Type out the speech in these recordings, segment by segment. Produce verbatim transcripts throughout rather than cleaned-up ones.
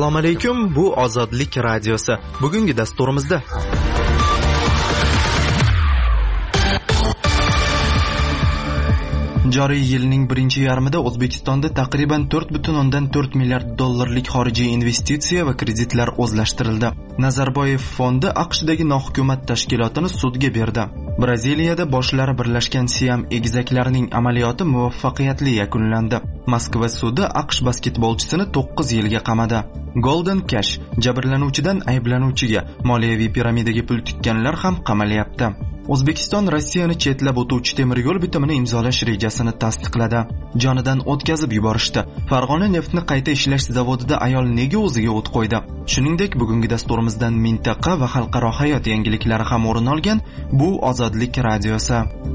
Assalomu alaykum, bu Ozodlik radiosi. Bugungi dasturimizda joriy yilning birinchi yarmida O'zbekistonda taqriban to'rt butun o'ndan to'rt milliard dollarlik xorijiy investitsiya va kreditlar o'zlashtirildi. Nazarboyev fondi AQShdagi nohukumat tashkilotini sudga berdi. Braziliyada boshlari birlashgan Siam egizaklarining amaliyoti muvaffaqiyatli yakunlandi. Moskva sudi AQSh basketbolchisini to'qqiz yilga qamadi. Golden Cash jabrlanuvchidan ayblanuvchiga moliyaviy piramidaga pul tikkanlar ham qamalyapti. O'zbekiston Rossiyani chetlab o'tuvchi temir yo'l bitimini imzolash rejasini tasdiqladi. Jonidan o'tkazib yuborishdi. Farg'ona neftni qayta ishlash zavodida ayol nega o'ziga o't qo'ydi? Shuningdek, bugungi dasturimizdan mintaqa va xalqaro hayot yangiliklari ham o'rin olgan. Bu Ozodlik radiosi.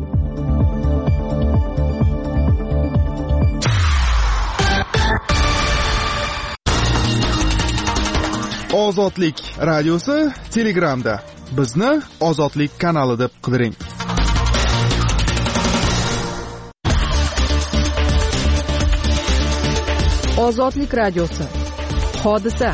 Ozodlik radiosi Telegramda. Bizni Ozodlik kanali deb qidiring. Ozodlik radiosi. Hodisa.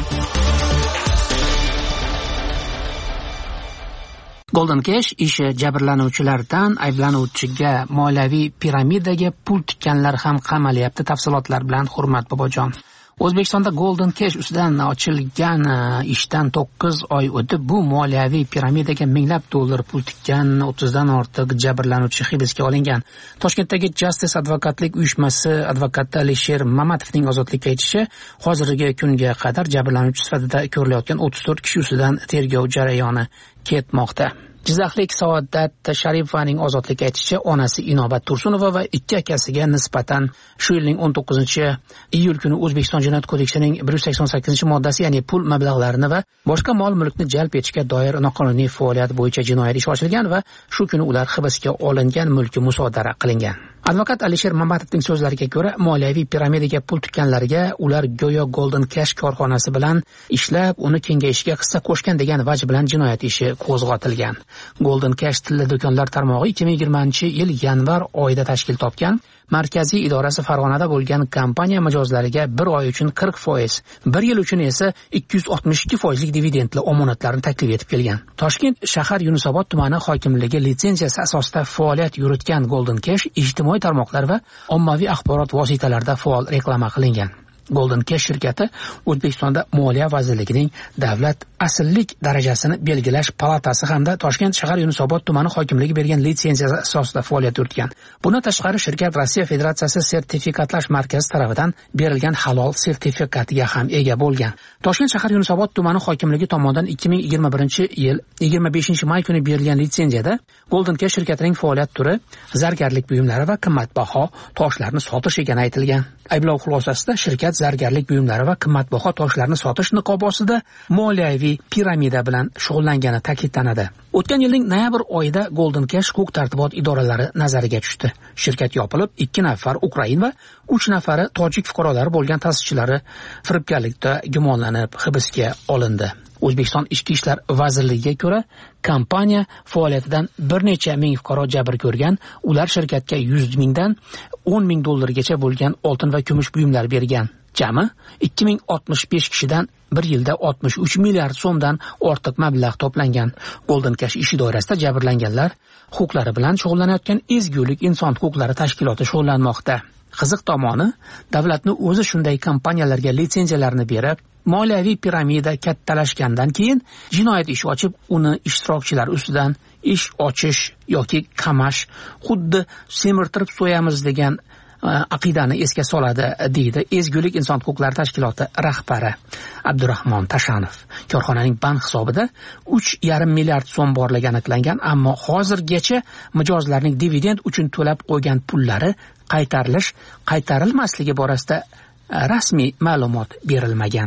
Golden Cash ishi jabrlanuvchilardan ayblanuvchiga moliyaviy piramidaga pul tikkanlar ham qamalyapti. Tafsilotlar bilan Hurmat Bobojon. O'zbekistonda Golden Cash ustidan ochilgan ishdan to'qqiz oy o'tib, bu moliyaviy piramidaga minglab dollar pul tikkan o'ttizdan ortiq jabrlanuvchi hibsga olingan. Toshkentdagi Justice advokatlik uyushmasi advokati Alisher Mamatovning ozodlikka aytishi, hozirgi kunga qadar jabrlanuvchi sifatida ko'rilayotgan o'ttiz to'rt kishi ustidan tergov jarayoni ketmoqda. Jizzaxlik Saodat Sharipovaning ozodlikka aytishicha, onasi Inobat Tursunova va ikki akasiga nisbatan shu yilning o'n to'qqizinchi iyul kuni O'zbekiston Jinoyat kodeksining bir yuz sakson sakkizinchi moddasi, ya'ni pul mablag'larini va boshqa mol-mulkni jalb etishga doir noqonuniy faoliyat bo'yicha jinoyat ishi ochilgan va shu kuni ular hibsga olingan, mulki musodara qilingan. Advokat Alisher Mamatovning so'zlariga ko'ra, moliyaviy piramidaga pul tikkanlarga ular go'yo Golden Cash korxonasi bilan ishlab, uni kengayishiga hissa qo'shgan degan vaj bilan jinoyat ishi qo'zg'atilgan. Golden Cash tilla do'konlar tarmog'i ikki ming yigirmanchi yil yanvar oyida tashkil topgan. Markaziy idorasi Farg'onada bo'lgan kompaniya mijozlariga bir oy uchun qirq foiz, bir yil uchun esa ikki yuz oltmish ikki foizlik dividendli omonatlarni taklif etib kelgan. Toshkent shahar Yunusobod tumani hokimligi litsenziyasi asosida faoliyat yuritgan Golden Cash ijtimoiy tarmoqlar va ommaviy axborot vositalarida faol reklama qilingan. Golden Cash shirkati O'zbekistonda Moliya vazirligining davlat asillik darajasini belgilash palatasi hamda Toshkent shahar Yunusobod tumani hokimligi bergan litsenziyasi asosida faoliyat yuritgan. Bundan tashqari shirkat Rossiya Federatsiyasi sertifikatlash markazi tomonidan berilgan halol sertifikatiga ham ega bo'lgan. Toshkent shahar Yunusobod tumani hokimligi tomonidan ikki ming yigirma birinchi yil yigirma beshinchi may kuni berilgan litsenziyada Golden Cash shirkatining faoliyat turi zargarlik buyumlari va qimmatbaho toshlarni sotish ekani aytilgan. Ayblov xulosasida shirkat zargarlik buyumlari va qimmatbaho toshlarni sotish niqobi ostida moliyaviy piramida bilan shug'ullangani ta'kidlanadi. O'tgan yilning noyabr oyida Golden Cash huquq tartibot idoralari nazariga tushdi. Shirkat yopilib, ikki nafar Ukrain va uch nafari tojik fuqarolari bo'lgan ta'sischilari firibgarlikda gumonlanib hibsga olindi. O'zbekiston Ichki ishlar vazirligiga ko'ra, kompaniya faoliyatidan bir necha ming fuqaro jabr ko'rgan, ular shirkatga yuz mingdan o'n ming dollargacha bo'lgan oltin va kumush buyumlar bergan. Jami ikki ming oltmish besh kishidan bir yilda oltmish uch milliard so'mdan ortiq mablag' to'plangan. Golden Cash ishi doirasida jabrlanganlar huquqlari bilan shug'ullanayotgan Ezgulik inson huquqlari tashkiloti shug'ullanmoqda. Qiziq tomoni, davlatning o'zi shunday kompaniyalarga litsenziyalarni berib, moliyaviy piramida kattalashgandan keyin jinoyat ishi ochib, uni ishtirokchilar ustidan ish ochish yoki qamash, xuddi semirtirib so'yamiz degan aqidani esga soladi, deydi Ezgulik inson huquqlari tashkiloti rahbari Abdurahmon Tashanov. Korxonaning bank hisobida uch yarim milliard so'm borligi aniqlangan, ammo hozirgacha mijozlarning dividend uchun to'lab qo'ygan pullari qaytarilish, qaytarilmasligi borasida rasmiy ma'lumot berilmagan.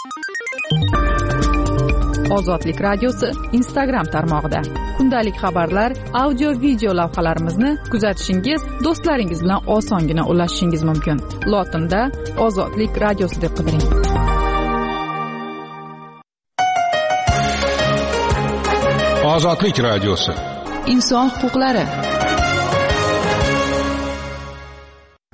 Ozodlik radiosi Instagram tarmog'ida. Kundalik xabarlar, audio, video lavhalarimizni kuzatishingiz, do'stlaringiz bilan osongina ulashishingiz mumkin. Lotinda Ozodlik radiosi deb qidiring. Ozodlik radiosi. Inson huquqlari.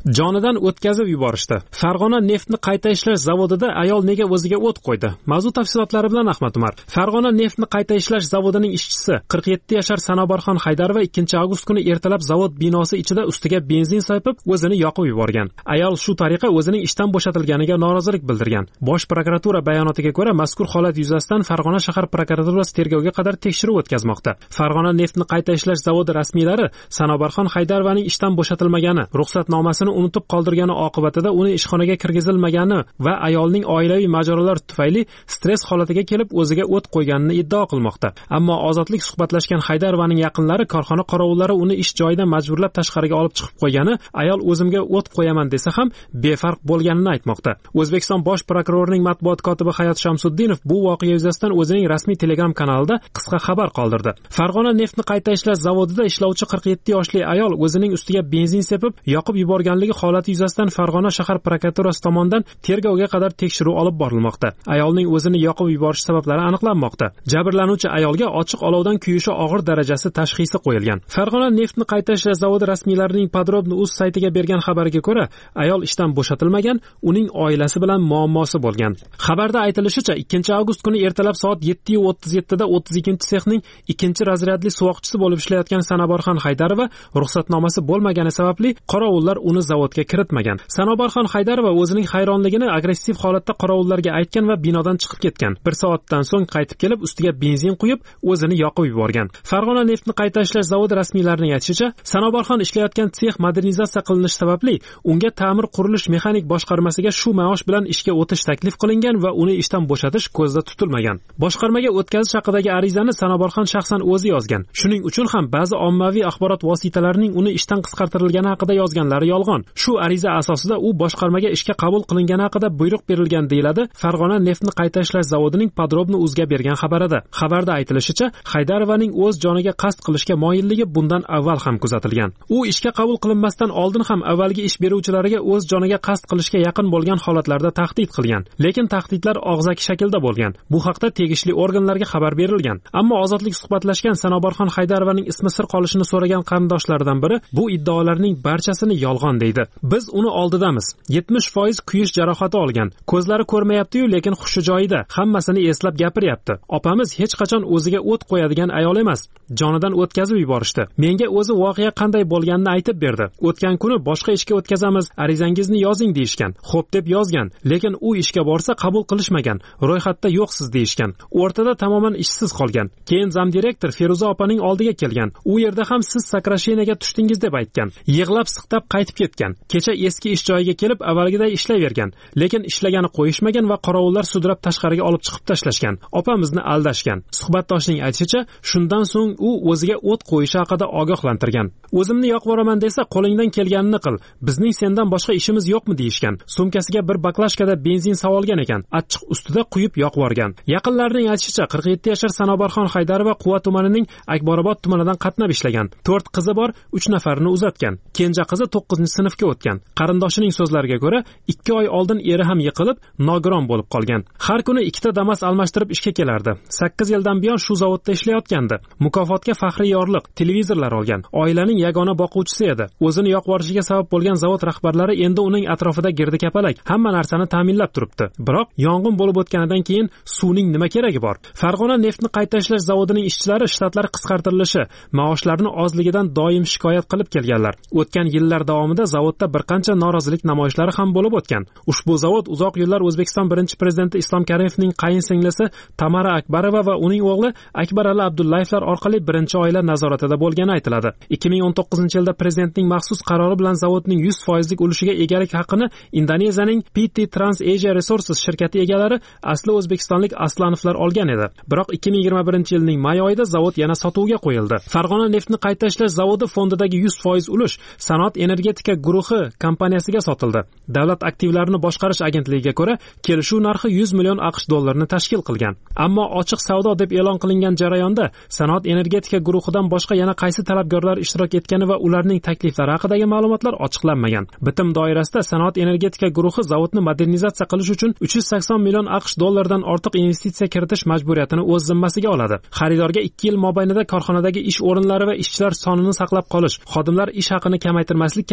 Jonidan o'tkazib yuborishdi. Farg'ona neftni qayta ishlash zavodida ayol nega o'ziga o't qo'ydi? Mavzu tafsilotlari bilan Ahmad Umar. Farg'ona neftni qayta ishlash zavodining ishchisi qirq yetti yashar Sanobarxon Haydarova ikkinchi avgust kuni ertalab zavod binosi ichida ustiga benzin sepib, o'zini yoqib yuborgan. Ayol shu tariqa o'zining ishdan bo'shatilganiga norozilik bildirgan. Bosh prokuratura bayonotiga ko'ra, mazkur holat yuzasidan Farg'ona shahar prokuraturasi tergovga qadar tekshiruv o'tkazmoqda. Farg'ona neftni qayta ishlash zavodi rasmiylari Sanobarxon Haydarovaning ishdan bo'shatilmagani, ruxsatnomasini unutib qoldirgani oqibatida uni ishxonaga kirgizilmagani va ayolning oilaviy mojarolari tufayli stress holatiga kelib o'ziga o't qo'yganini iddao qilmoqda. Ammo Ozodlik suhbatlashgan Haydarovaning yaqinlari korxona qorovullari uni ish joyidan majburlab tashqariga olib chiqib qo'ygani, ayol o'zimga o't qo'yaman desa ham befarq bo'lganini aytmoqda. O'zbekiston bosh prokurorining matbuot kotibi Hayot Shamsuddinov bu voqea yuzasidan o'zining rasmiy Telegram kanalida qisqa xabar qoldirdi. Farg'ona neftni qayta ishlash zavodida ishlovchi qirq yetti yoshli ayol o'zining ustiga benzin sepib, yoqib yuborganligi holati yuzasidan Farg'ona shahar prokuraturasi tomonidan tergovga qadar tekshiruv olib borilmoqda. Ayolning o'zini yoqib yuborish sabablari aniqlanmoqda. Jabrlanuvchi ayolga ochiq olovdan kuyishi og'ir darajasi tashxisi qo'yilgan. Farg'ona neftni qayta ishlash zavodi rasmiylarining Podrobni uz saytiga bergan xabariga ko'ra, ayol ishdan bo'shatilmagan, uning oilasi bilan muammosi bo'lgan. Xabarda aytilishicha, ikkinchi avgust kuni ertalab soat yetti o'ttiz yetti da o'ttiz ikkinchi sexning ikkinchi razryadli suvoqchisi bo'lib ishlayotgan Sanobarxon Haydarova ruxsatnomasi bo'lmagani sababli qorovullar uni zavodga kiritmagan. Sanobarxon Haydarova o'zining hayronligini agressiv holatda qorovullarga aytgan va binodan chiqib ketgan. Bir soatdan so'ng qaytib kelib, ustiga benzin quyib, o'zini yoqib yuborgan. Farg'ona neftni qayta ishlash zavodi rasmiylarining aytishicha, Sanobarxon ishlayotgan sex modernizatsiya qilinishi sababli unga ta'mir qurilish mexanik boshqarmasiga shu maosh bilan ishga o'tish taklif qilingan va uni ishdan bo'shatish ko'zda tutilmagan. Boshqarmaga o'tkazish haqidagi arizani Sanobarxon shaxsan o'zi yozgan. Shuning uchun ham ba'zi ommaviy axborot vositalarining uni ishdan qisqartirilgani haqida yozganlari yolg'on. Shu ariza asosida u boshqarmaga ishga qabul qilingani haqida buyruq berilgan deyiladi Farg'ona neftni qayta ishlash zavodining Podrobni uzga bergan xabarida. Xabarda aytilishicha, Haydarovaning o'z joniga qasd qilishga moyilligi bundan avval ham kuzatilgan. U ishga qabul qilinmasdan oldin ham avvalgi ish beruvchilariga o'z joniga qasd qilishga yaqin bo'lgan holatlarda tahdid qilgan. Lekin tahdidlar og'zaki shaklda bo'lgan. Bu haqda tegishli organlarga xabar berilgan. Ammo Ozodlik suhbatlashgan Sanobarxon Haydarovaning ismi sir qolishini so'ragan qarindoshlaridan biri bu iddaolarning barchasini yolg'on deydi. Biz uni oldidamiz. yetmish foiz kuyish jarohati olgan. Ko'zlari ko'rmayapti-yu, lekin hushi joyida. Hammasini eslab gapiryapti. Opamiz hech qachon o'ziga o't qo'yadigan ayol emas. Jonidan o'tkazib yuborishdi. Menga o'zi voqea qanday bo'lganini aytib berdi. O'tgan kuni boshqa ishga o'tkazamiz, arizangizni yozing deyishgan. Xo'p deb yozgan, lekin u ishga borsa qabul qilishmagan. Ro'yxatda yo'qsiz deyishgan. O'rtada tamoman ishsiz qolgan. Keyin zamdirektor Feruza opaning oldiga kelgan. U yerda ham siz sakrasheniyaga tushdingiz deb aytgan. Yig'lab siqtab qaytib ketgan. Kecha eski ish joyiga kelib avvalgiday ishlayvergan. Lekin ishlagani qo'yishmagan va qorovullar sudrab tashqariga olib chiqib tashlashgan. Opamizni aldashgan. Suhbatdoshning aytishicha, shundan so'ng u o'ziga o't qo'yishi haqida ogohlantirgan. O'zimni yoqib boraman desa, qo'lingdan kelganini qil. Bizning sendan boshqa ishimiz yo'qmi deyishgan. Sumkasiga bir baklashkada benzin savolgan ekan. Achchiq ustida quyib yoqib yuborgan. Yaqinlarining aytishicha, qirq yetti yashar Sanobarxon Haydarova Quva tumanining Akbarobod tumanidan qatnab ishlagan. to'rt qizi bor, uch nafarini uzatgan. Kenja qizi to'qqizinchi sinfga o'tgan. Qarindoshining so'zlariga ko'ra, ikki oy oldin eri ham yiqilib, nogiron bo'lib qolgan. Har kuni ikkita Damas almashtirib ishga kelardi. sakkiz yildan buyon shu zavodda ishlayotgandi. Mukofotga faxriy yorliq, televizorlar olgan. Oilaning yagona boquvchisi edi. O'zini yoqib yuborishiga sabab bo'lgan zavod rahbarlari endi uning atrofida girdi-kapalak, hamma narsani ta'minlab turibdi. Biroq yong'in bo'lib o'tganidan keyin suvning nima keragi bor? Farg'ona neftni qayta ishlash zavodining ishchilari shtatlari qisqartirilishi, maoshlarini ozligidan doim shikoyat qilib kelganlar. O'tgan yillar davomida zavodda bir qancha norozilik namoyishlari ham bo'lib o'tgan. Ushbu zavod uzoq yillar O'zbekiston birinchi prezidenti Islom Karimovning qayinsinglisi Tamara Akbarova va uning o'g'li Akbarali Abdullayevlar orqali birinchi oila nazoratida bo'lgani aytiladi. ikki ming o'n to'qqizinchi yilda prezidentning maxsus qarori bilan zavodning yuz foizlik ulushiga egalik haqqini Indoneziyaning P T Trans Asia Resources shirkati egalari asli o'zbekistonlik Aslanovlar olgan edi. Biroq ikki ming yigirma birinchi yilning may oyida zavod yana sotuvga qo'yildi. Farg'ona neftni qayta ishlash zavodi fondidagi yuz foiz ulush Sanoat energetika guruhi kompaniyasiga sotildi. Davlat aktivlarini boshqarish agentligiga ko'ra, kelishuv narxi yuz million AQSh dollarini tashkil qilgan. Ammo ochiq savdo deb e'lon qilingan jarayonda Sanoat energetika guruhidan boshqa yana qaysi talabgorlar ishtirok etgani va ularning takliflari haqidagi ma'lumotlar ochiqlanmagan. Bitim doirasida Sanoat energetika guruhi zavodni modernizatsiya qilish uchun uch yuz sakson million AQSh dollaridan ortiq investitsiya kiritish majburiyatini o'z zimmasiga oladi. Xaridorga ikki yil mobaynida korxonadagi ish o'rinlari va ishchilar sonini saqlab qolish, xodimlar ish haqini kamaytirmaslik kabi ijtimoiy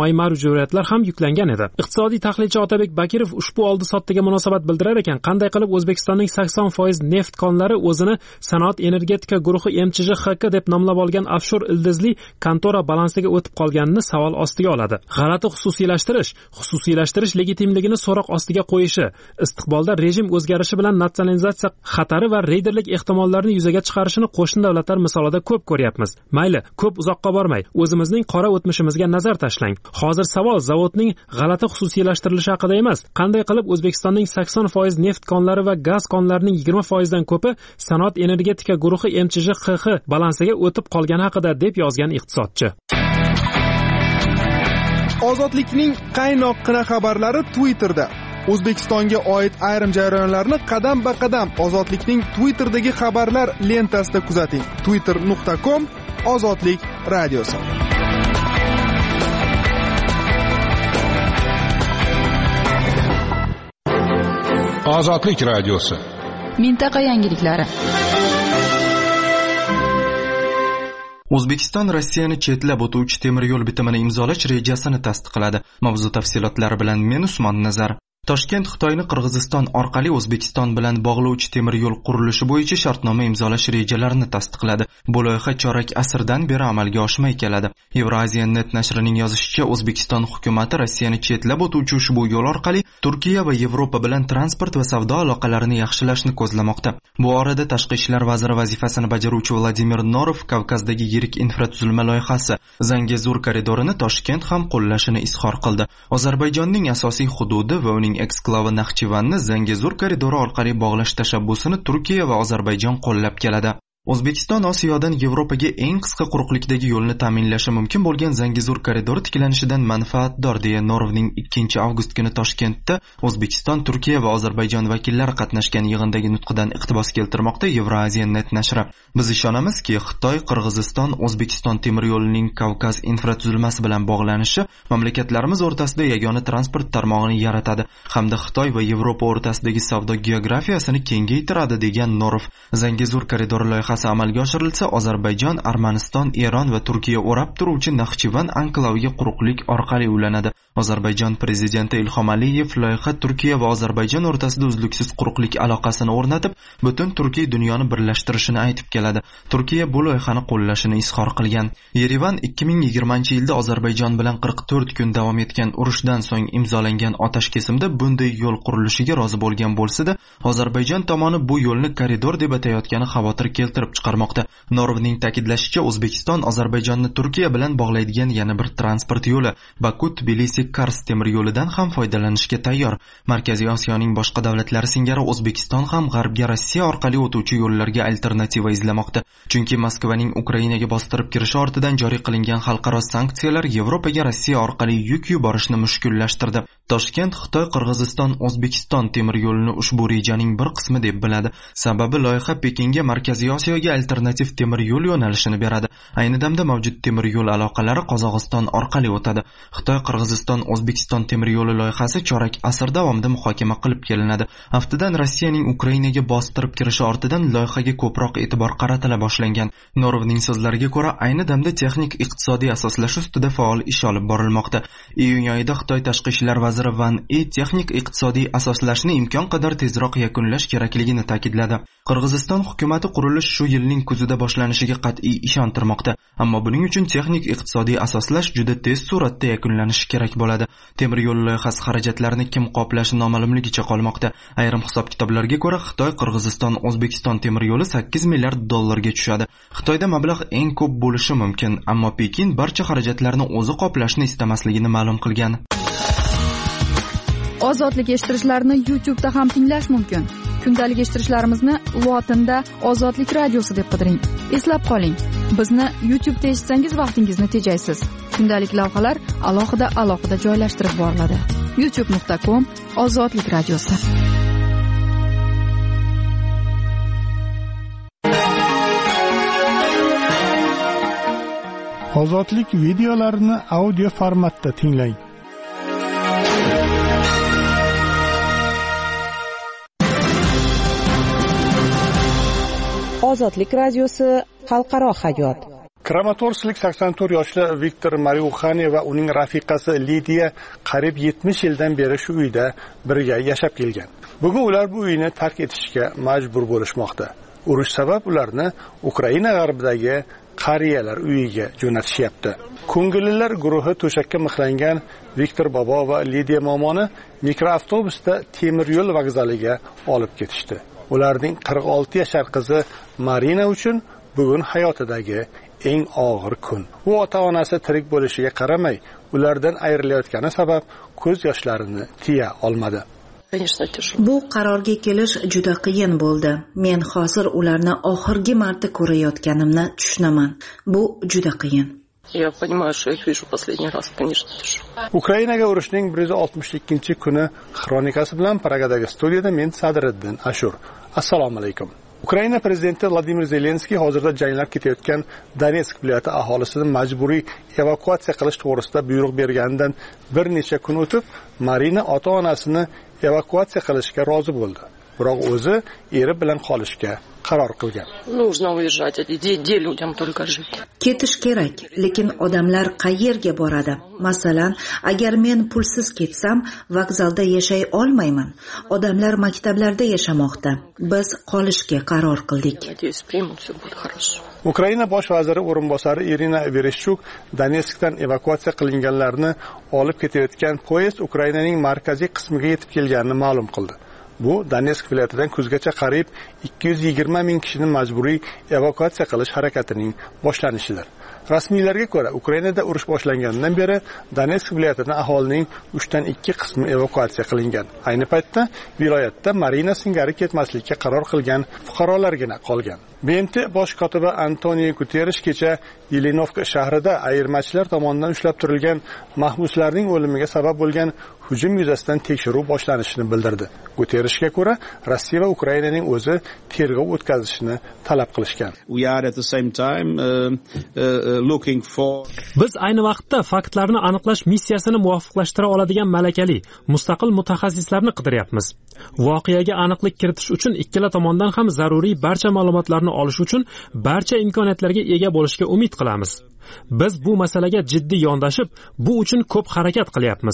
ijtimoiy majburiyatlar ham yuklangan edi. Iqtisodiy tahlilchi Otabek Bakirov ushbu oldi-sotdiga munosabat bildirar ekan, qanday qilib O'zbekistonning sakson foiz neft konlari o'zini Sanoat energetika guruhi M Ch J X K deb nomlab olgan offshor ildizli kontora balansiga o'tib qolganini savol ostiga oladi. G'alati xususiylashtirish, xususiylashtirish legitimligini so'roq ostiga qo'yishi, istiqbolda rejim o'zgarishi bilan nasionalizatsiya xatari va reyderlik ehtimollarini yuzaga chiqarishini qo'shni davlatlar misolida ko'p ko'ryapmiz. Mayli, ko'p uzoqqa bormay, o'zimizning qora o'tmishimizga nazar tashlang. Hozir savol zavodning g'alati xususiylashtirilishi haqida emas, qanday qilib O'zbekistonning sakson foiz neft konlari va gaz konlarining yigirma foiz dan ko'pi Sanoat energetika guruhi M Ch J X K balansiga o'tib qolgani haqida deb yozgan iqtisodchi. Ozodlikning qaynoqqina xabarlari Twitterda. O'zbekistonga oid ayrim jarayonlarni qadam-ba-qadam Ozodlikning Twitterdagi xabarlar lentasida kuzating. twitter nuqta com Ozodlik radiosi. Ozodlik radiosi. Mintaqa yangiliklari. O'zbekiston Rossiyani chetlab o'tuvchi temir yo'l bitimini imzolash rejasini tasdiqladi. Mavzu tafsilotlari bilan men Usmon Nazar. Toshkent Xitoyni Qirg'iziston orqali O'zbekiston bilan bog'lovchi temir yo'l qurilishi bo'yicha shartnoma imzolash rejalarini tasdiqladi. Bu loyiha chorak asrdan beri amalga oshmay keladi. Euraziya.net nashrining yozishicha, O'zbekiston hukumatı Rossiyani chetlab o'tuvchi ushbu yo'l orqali Turkiya va Yevropa bilan transport va savdo aloqalarini yaxshilashni ko'zlamoqda. Bu orada Tashqi ishlar vaziri vazifasini bajaruvchi Vladimir Norov Kavkazdagi yirik infratuzilma loyihasi Zangezur koridorini Toshkent ham qo'llashini izhor qildi. Ozarbayjonning asosiy hududi va uning eksklavi Naxchivanni Zangezur koridori orqali bog'lash tashabbusini Turkiya va Ozarbayjon qo'llab keladi. O'zbekiston Osiyodan Yevropaga eng qisqa quruqlikdagi yo'lni ta'minlashi mumkin bo'lgan Zangezur koridori tiklanishidan manfaatdor deya Norovning ikkinchi avgust kuni Toshkentda O'zbekiston, Turkiya va Ozarbayjon vakillari qatnashgan yig'indagi nutqidan iqtibos keltirmoqda Euraziya.net nashri. Biz ishonamizki, Xitoy, Qirg'iziston, O'zbekiston temir yo'lining Kavkaz infratuzilmasi bilan bog'lanishi mamlakatlarimiz o'rtasida yagona transport tarmog'ini yaratadi hamda Xitoy va Yevropa o'rtasidagi savdo geografiyasini kengaytiradi degan Norov. Zangezur koridori loyihasi amalga oshirilsa, Ozarbayjon, Armaniston, Eron va Turkiya o'rab turuvchi Naxchivan anklaviga quruqlik orqali ulanadi. Ozarbayjon prezidenti Ilhom Aliyev loyiha Turkiya va Ozarbayjon o'rtasida uzluksiz quruqlik aloqasini o'rnatib, butun Turkiy dunyoni birlashtirishini aytib keladi. Turkiya bu loyihani qo'llashini izhor qilgan. Yerevan ikki ming yigirmanchi yilda Ozarbayjon bilan qirq to'rt kun davom etgan urushdan so'ng imzolangan otashkesimda bunday yo'l qurilishiga rozi bo'lgan bo'lsa-da, Ozarbayjon tomoni bu yo'lni koridor deb atayotgani xavotir keltirib chiqarmoqda. Norovning ta'kidlashicha, O'zbekiston Ozarbayjonni Turkiya bilan bog'laydigan yana bir transport yo'li Baku-Tbilisi-Kars temir yo'lidan ham foydalanishga tayyor. Markaziy Osiyoning boshqa davlatlari singari O'zbekiston ham g'arbga Rossiya orqali o'tuvchi yo'llarga alternativa izlamoqda. Chunki Moskvaning Ukrainaga bostirib kirishi ortidan joriy qilingan xalqaro sanksiyalar Yevropaga Rossiya orqali yuk yuborishni mushkullashtirdi. Toshkent Xitoy, Qirg'iziston, O'zbekiston temir yo'lini ushbu rejaning bir qismi deb biladi. Sababi loyiha Pekinga Markaziy Osiyoga alternativ temir yo'l yo'nalishini beradi. Ayni damda mavjud temir yo'l aloqalari Qozog'iston orqali o'tadi. Xitoy, Qirg'iziston, O'zbekiston temir yo'li loyihasi chorak asr davomida muhokama qilib kelinadi. Aftidan Rossiyaning Ukrainaga bostirib kirishi ortidan loyihaga ko'proq e'tibor qaratila boshlangan. Norovning so'zlariga ko'ra, ayni damda texnik iqtisodiy asoslash ustida faol ish olib borilmoqda. Iyun oyida Xitoy tashqi ishlar vaziri Van E texnik iqtisodiy asoslashni imkon qadar tezroq yakunlash kerakligini ta'kidladi. Qirg'iziston hukumatı qurilish shu yilning kuzida boshlanishiga qat'iy ishontirmoqda, ammo buning uchun texnik iqtisodiy asoslash juda tez suratda yakunlanishi kerak bo'ladi. Temir yo'l loyihasi xarajatlarini kim qoplashi noma'lumligicha qolmoqda. Ayrim hisob-kitoblarga ko'ra, Xitoy, Qirg'iziston, O'zbekiston temir yo'li sakkiz milliard dollarga tushadi. Xitoyda mablag' eng ko'p bo'lishi mumkin, ammo Pekin barcha xarajatlarni o'zi qoplashni istamasligini ma'lum qilgan. Ozodlik eshittirishlarni YouTube'da ham tinglash mumkin. Kundalik eshittirishlarimizni lotinda Ozodlik radiosi deb qidiring. Eslab qoling, bizni YouTube'da eshitsangiz vaqtingizni tejaysiz. Kundalik lavhalar alohida alohida joylashtirib boriladi. youtube nuqta com Ozodlik radiosi. Ozodlik videolarini audio formatda tinglang. Ozodlik radiosi xalqaro hayot. Kramatorsklik sakson to'rt yoshli Viktor Mariuxane va uning rafiqasi Lidiya qariyb yetmish yildan beri shu uyda birga yashab kelgan. Bugun ular bu uyni tark etishga majbur bo'lishmoqda. Urush sabab ularni Ukraina g'arbidagi qariyalar uyiga jo'natishyapti. Ko'ngillilar guruhi to'shakka mixlangan Viktor bobo va Lidiya momoni mikroavtobusda temir yo'l vokzaliga olib ketishdi. Ularning qirq olti yashar qizi Marina uchun bugun hayotidagi eng og'ir kun. U ota-onasi tirik bo'lishiga qaramay, ulardan ayrilayotgani sabab ko'z yoshlarini tiya olmadi. Bu qarorga kelish juda qiyin bo'ldi. Men hozir ularni oxirgi marta ko'rayotganimni tushunaman. Bu juda qiyin. Я понимаю, что их вижу последний раз, конечно, тоже. Ukrainaga urushning bir yuz oltmish ikkinchi kuni xronikasi bilan Pragadagi studiyada men Sadriddin Ashur. Assalomu alaykum. Ukraina prezidenti Vladimir Zelenskiy hozirda janglar ketayotgan Donetsk viloyati aholisini majburiy evakuatsiya qilish to'g'risida buyruq berganidan bir necha kun o'tib, Marina ota-onasini evakuatsiya qilishga rozi bo'ldi. Biroq o'zi eri bilan qolishga qaror qilgan. Нужно уезжать, где людям только жить. Ketish kerak, lekin odamlar qayerga boradi? Masalan, agar men pulsiz ketsam, vokzalda yashay olmayman. Odamlar maktablarda yashamoqda. Biz qolishga qaror qildik. Надеюсь, примут, всё будет хорошо. Ukraina bosh vaziri o'rinbosari Irina Vereshchuk Donetskdan evakuatsiya qilinganlarni olib ketayotgan poyezd Ukrainaning markaziy qismiga yetib kelganini ma'lum qildi. Bu Donetsk viloyatidan kuzgacha qariyb ikki yuz yigirma ming kishini majburiy evakuatsiya qilish harakatining boshlanishidir. Rasmiylarga ko'ra, Ukrainada urush boshlanganidan beri Donetsk viloyatidan aholining uchdan ikki qismi evakuatsiya qilingan. Ayni paytda viloyatda Marina singari ketmaslikka qaror qilgan fuqarolargina qolgan. B M T bosh kotibi Antonio Guterres kecha Yelenovka shahrida ayirmachilar tomonidan ushlab turilgan mahbuslarning o'limiga sabab bo'lgan hujum yuzasidan tekshiruv boshlanishini bildirdi. Guterresga ko'ra, Rossiya va Ukrainaning o'zi tergov o'tkazishni talab qilishgan. We are at the same time uh, uh, looking for Biz ayni vaqtda faktlarni aniqlash missiyasini muvofiqlashtira oladigan malakali, mustaqil mutaxassislarni qidiryapmiz. Voqeaga aniqlik kiritish uchun ikkala tomondan ham zaruriy barcha ma'lumotlarni olish uchun barcha imkoniyatlarga ega bo'lishga umid qilamiz. Biz bu masalaga jiddiy yondashib, bu uchun ko'p harakat qilyapmiz.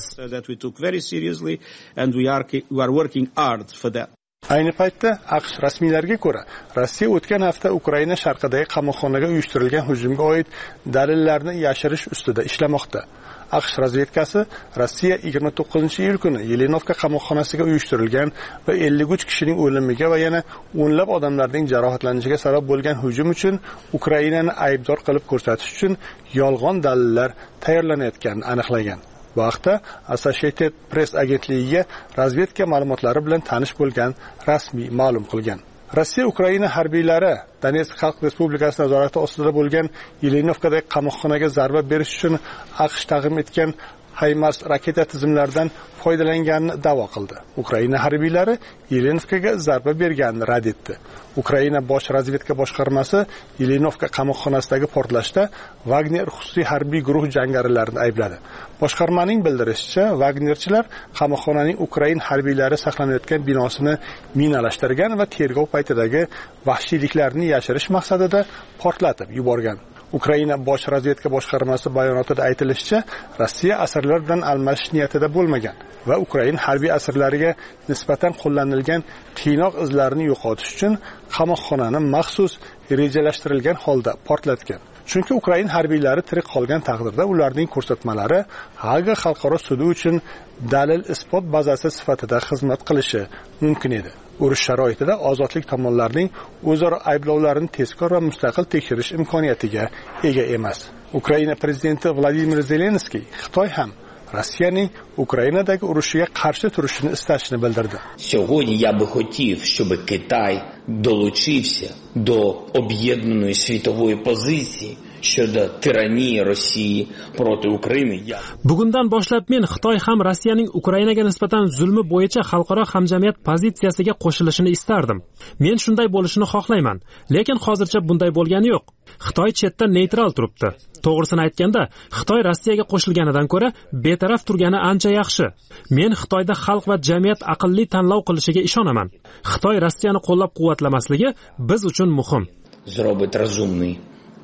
Ayni paytda AQSh rasmiylariga ko'ra, Rossiya o'tgan hafta Ukraina sharqidagi qamoqxonaga uyushtirilgan hujumga oid dalillarni yashirish ustida ishlamoqda. AQSh razvedkasi Rossiya yigirma to'qqizinchi iyul kuni Yelenovka qamoqxonasiga uyushtirilgan va ellik uch kishining o'limiga va yana o'nlab odamlarning jarohatlanishiga sabab bo'lgan hujum uchun Ukrainani aybdor qilib ko'rsatish uchun yolg'on dalillar tayyorlanayotganini aniqlagan. Bu haqda Associated Press agentligiga razvedka ma'lumotlari bilan tanish bo'lgan rasmiy ma'lum qilgan. Rossiya Ukraina harbiylari Donetsk Xalq Respublikasi nazorati ostida bo'lgan Yelenovkadagi qamoqxonaga zarba berish uchun AQSh taqdim etgan HIMARS raketa tizimlaridan foydalanganini da'vo qildi. Ukraina harbiylari Yelenovkaga zarba berganini rad etdi. Ukraina bosh razvedka boshqarmasi Yelenovka qamoqxonasidagi portlashda Wagner xususiy harbiy guruh jangarilarini aybladi. Boshqarmaning bildirishicha, Wagnerchilar qamoqxonaning Ukraina harbiylari saqlanayotgan binosini minalashtirgan va tergov paytidagi vahshiyliklarni yashirish maqsadida portlatib yuborgan. Ukraina bosh razvedka boshqarmasi bayonotida aytilishicha, Rossiya asirlar bilan almashish niyatida bo'lmagan va Ukraina harbiy asirlariga nisbatan qo'llanilgan qiynoq izlarini yo'qotish uchun qamoqxonani maxsus rejalashtirilgan holda portlatgan. Chunki Ukraina harbiylari tirik qolgan taqdirda ularning ko'rsatmalari Haga xalqaro sudi uchun dalil isbot bazasi sifatida xizmat qilishi mumkin edi. Urush sharoitida ozodlik tomonlarining o'zaro ayblovlarini tezkor va mustaqil tekshirish imkoniyatiga ega emas. Ukraina prezidenti Vladimir Zelenskiy Xitoy ham Rossiyaning Ukrainadagi urushiga qarshi turishini istashini bildirdi. Сьогодні я би хотів, щоб Китай долучився до об'єднаної світової позиції щодо tiranии Rossiya проти України. Bugundan boshlab men Xitoy ham Rossiyaning Ukrainaga nisbatan zulmi bo'yicha xalqaro hamjamiyat pozitsiyasiga qo'shilishini istardim. Men shunday bo'lishini xohlayman, lekin hozircha bunday bo'lgani yo'q. Xitoy chetda neytral turibdi. To'g'risini aytganda, Xitoy Rossiyaga qo'shilganidan ko'ra betaraf turgani ancha yaxshi. Men Xitoyda xalq va jamiyat aqlli tanlov qilishiga ishonaman. Xitoy Rossiyani qo'llab-quvvatlamasligi biz uchun muhim. Зробить розумний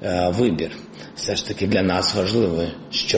вибір. Все ж таки для нас важливо, щоб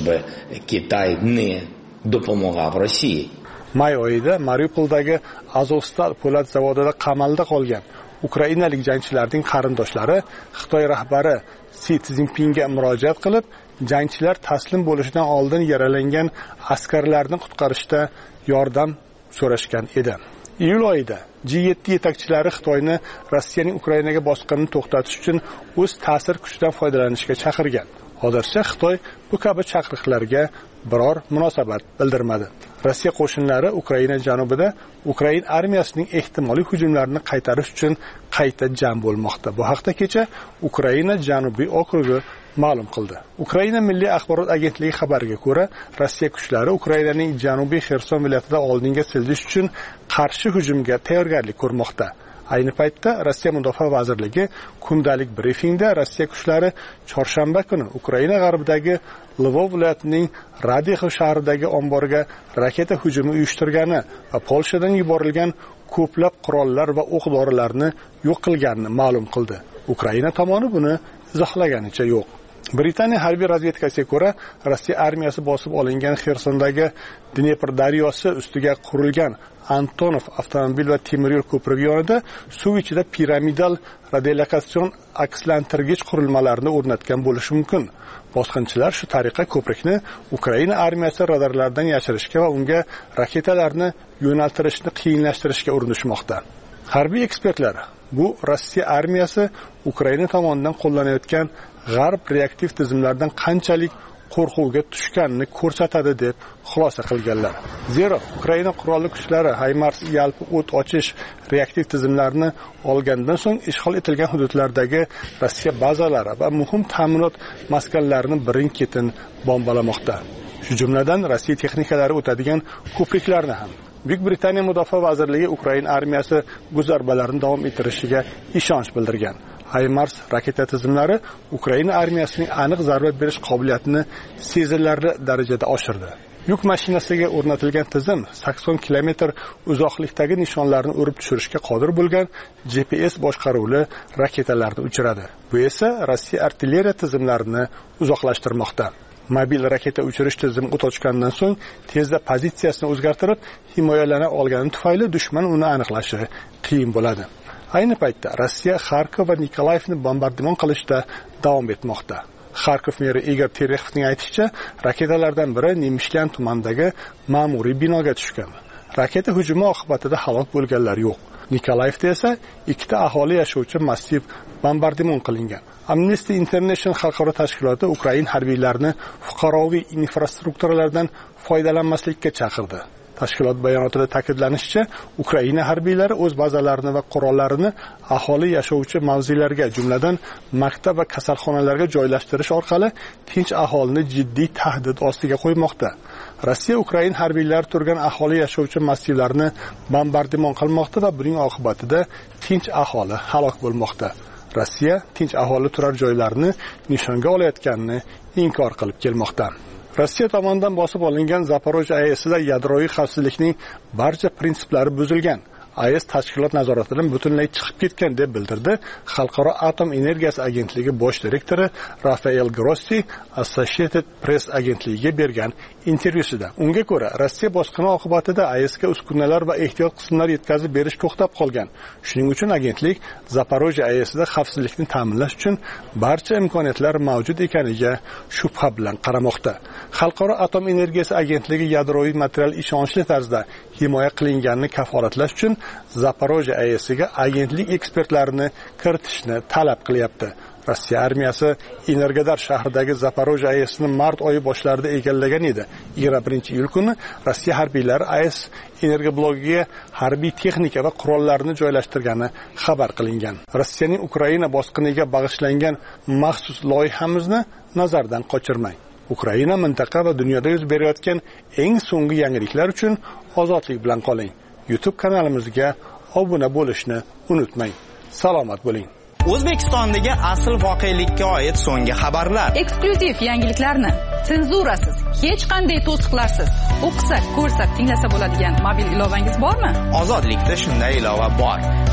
Китай не допомагав Росії. May oyida Mariupoldagi Azovstal po'lat zavodida qamalda qolgan ukrainalik jangchilarning qarindoshlari Xitoy rahbari Si Szinpinga murojaat qilib, jangchilar taslim bo'lishidan oldin yaralangan askarlarni qutqarishda yordam so'rashgan edi. Iyul oyida G yetti yetakchilari Xitoyni Rossiyaning Ukrainaga bosqinini to'xtatish uchun o'z ta'sir kuchidan foydalanishga chaqirgan. Hozircha Xitoy bu kabi chaqiriqlarga biror munosabat bildirmadi. Rossiya qo'shinlari Ukraina janubida Ukrain armiyasining ehtimoliy hujumlarini qaytarish uchun qayta jam bo'lmoqda. Bu haqda kecha Ukraina Janubiy okrugi ma'lum qildi. Ukraina Milliy axborot agentligi xabariga ko'ra, Rossiya kuchlari Ukrainaning Janubiy Xerson viloyatida oldinga siljish uchun qarshi hujumga tayyorgarlik ko'rmoqda. Ayni paytda Rossiya Mudofaa vazirligi kundalik brifingda Rossiya kuchlari chorshanba kuni Ukraina g'arbidagi Lvov viloyatining Radixov shahridagi omboriga raketa hujumi uyushtirgani va Polshadan yuborilgan ko'plab qurollar va o'q-dorilarni yo'q qilganini ma'lum qildi. Ukraina tomoni buni izohlaganicha yo'q. Britaniya harbiy razvedkasiga ko'ra, Rossiya armiyasi bosib olingan Xersondagi Dnepr daryosi ustiga qurilgan Antonov avtomobil va temir yo'l ko'prigi yonida suv ichida piramidal radiolokatsion akslantirgich qurilmalarini o'rnatgan bo'lishi mumkin. Bosqinchilar shu tariqa ko'prikni Ukraina armiyasi radarlaridan yashirishga va unga raketalarni yo'naltirishni qiyinlashtirishga urinishmoqda. Harbiy ekspertlar bu Rossiya armiyasi Ukraina tomonidan qo'llanayotgan g'arb reaktiv tizimlaridan qanchalik qo'rquvga tushganini ko'rsatadi deb xulosa qilganlar. Zero Ukraina qurolli kuchlari HIMARS yalpi o't ochish reaktiv tizimlarini olgandan so'ng ishg'ol etilgan hududlardagi Rossiya bazalari va muhim ta'minot maskanlarini birin-ketin bombalamoqda. Shu jumladan Rossiya texnikalari o'tadigan ko'priklarni ham. Buyuk Britaniya Mudofaa vazirligi Ukraina armiyasi bu zarbalarni davom ettirishiga ishonch bildirgan. HIMARS raketa tizimlari Ukraina armiyasining aniq zarba berish qobiliyatini sezilarli darajada oshirdi. Yuk mashinasiga o'rnatilgan tizim sakson kilometr uzoqlikdagi nishonlarni urib tushirishga qodir bo'lgan G P S boshqaruvli raketalarni uchiradi. Bu esa Rossiya artilleriya tizimlarini uzoqlashtirmoqda. Mobil raketa uchirish tizimi o't ochgandan so'ng tezda pozitsiyasini o'zgartirib, himoyalana olgani tufayli dushman uni aniqlashi qiyin bo'ladi. Ayni paytda Rossiya Xarkov va Nikolayevni bombardimon qilishda davom etmoqda. Xarkov meri Igor Terekhovning aytishicha, raketalardan biri Nemishkan tumanidagi ma'muriy binoga tushgan. Raketa hujumi oqibatida halok bo'lganlar yo'q. Nikolayevda esa ikkita aholi yashovchi massiv bombardimon qilingan. Amnesty International xalqaro tashkiloti Ukraina harbiylarini fuqaroviy infrastrukturalardan foydalanmaslikka chaqirdi. Tashkilot bayonotida ta'kidlanishicha, Ukraina harbiylari o'z bazalarini va qurollarini aholi yashovchi mavzilarga, jumladan maktab va kasalxonalarga joylashtirish orqali tinch aholini jiddiy tahdid ostiga qo'ymoqda. Rossiya Ukraina harbiylari turgan aholi yashovchi massivlarni bombardimon qilmoqda va buning oqibatida tinch aholi halok bo'lmoqda. Rossiya tinch aholi turar joylarini nishonga olayotganini inkor qilib kelmoqda. Rossiya tomonidan bosib olingan Zaporojye A E S'da yadroviy xavfsizlikning barcha prinsiplari buzilgan. A E S tashkilot nazoratidan butunlay chiqib ketgan deb bildirdi Xalqaro atom energiyasi agentligi bosh direktori Rafael Grossi Associated Press agentligiga bergan intervyusida. Unga ko'ra, Rossiya bosqini oqibatida A E S'ga uskunalar va ehtiyot qismlar yetkazib berish to'xtab qolgan. Shuning uchun agentlik Zaporojye A E S'da xavfsizlikni ta'minlash uchun barcha imkoniyatlar mavjud ekaniga shubha bilan qaramoqda. Xalqaro atom energiyasi agentligi yadroviy material ishonchli tarzda himoya qilinganini kafolatlash uchun Zaporojye A E S'ga agentlik ekspertlarini kiritishni talab qilyapti. Rossiya armiyasi Energodar shahridagi Zaporojye A E S'ni mart oyi boshlarida egallagan edi. yigirma birinchi iyul kuni Rossiya harbiylari A E S energoblogiga harbiy texnika va qurollarni joylashtirgani xabar qilingan. Rossiyaning Ukraina bosqiniga bag'ishlangan maxsus loyihamizni nazardan qochirmang. Ukraina mintaqa va dunyoda yuz berayotgan eng so'nggi yangiliklar uchun ozodlik bilan qoling. YouTube kanalimizga obuna bo'lishni unutmang. Salomat bo'ling. O'zbekistondagi asl voqelikka oid so'nggi xabarlar, eksklyuziv yangiliklarni senzurasiz, hech qanday to'siqlarsiz o'qisak, ko'rsak, tinglasa bo'ladigan mobil ilovangiz bormi? Ozodlikda shunday ilova bor. App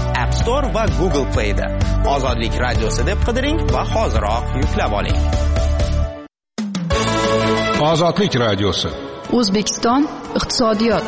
Store va Google Play'da. Ozodlik radiosi deb qidiring va hoziroq yuklab oling. Ozodlik radiosi. O'zbekiston iqtisodiyot.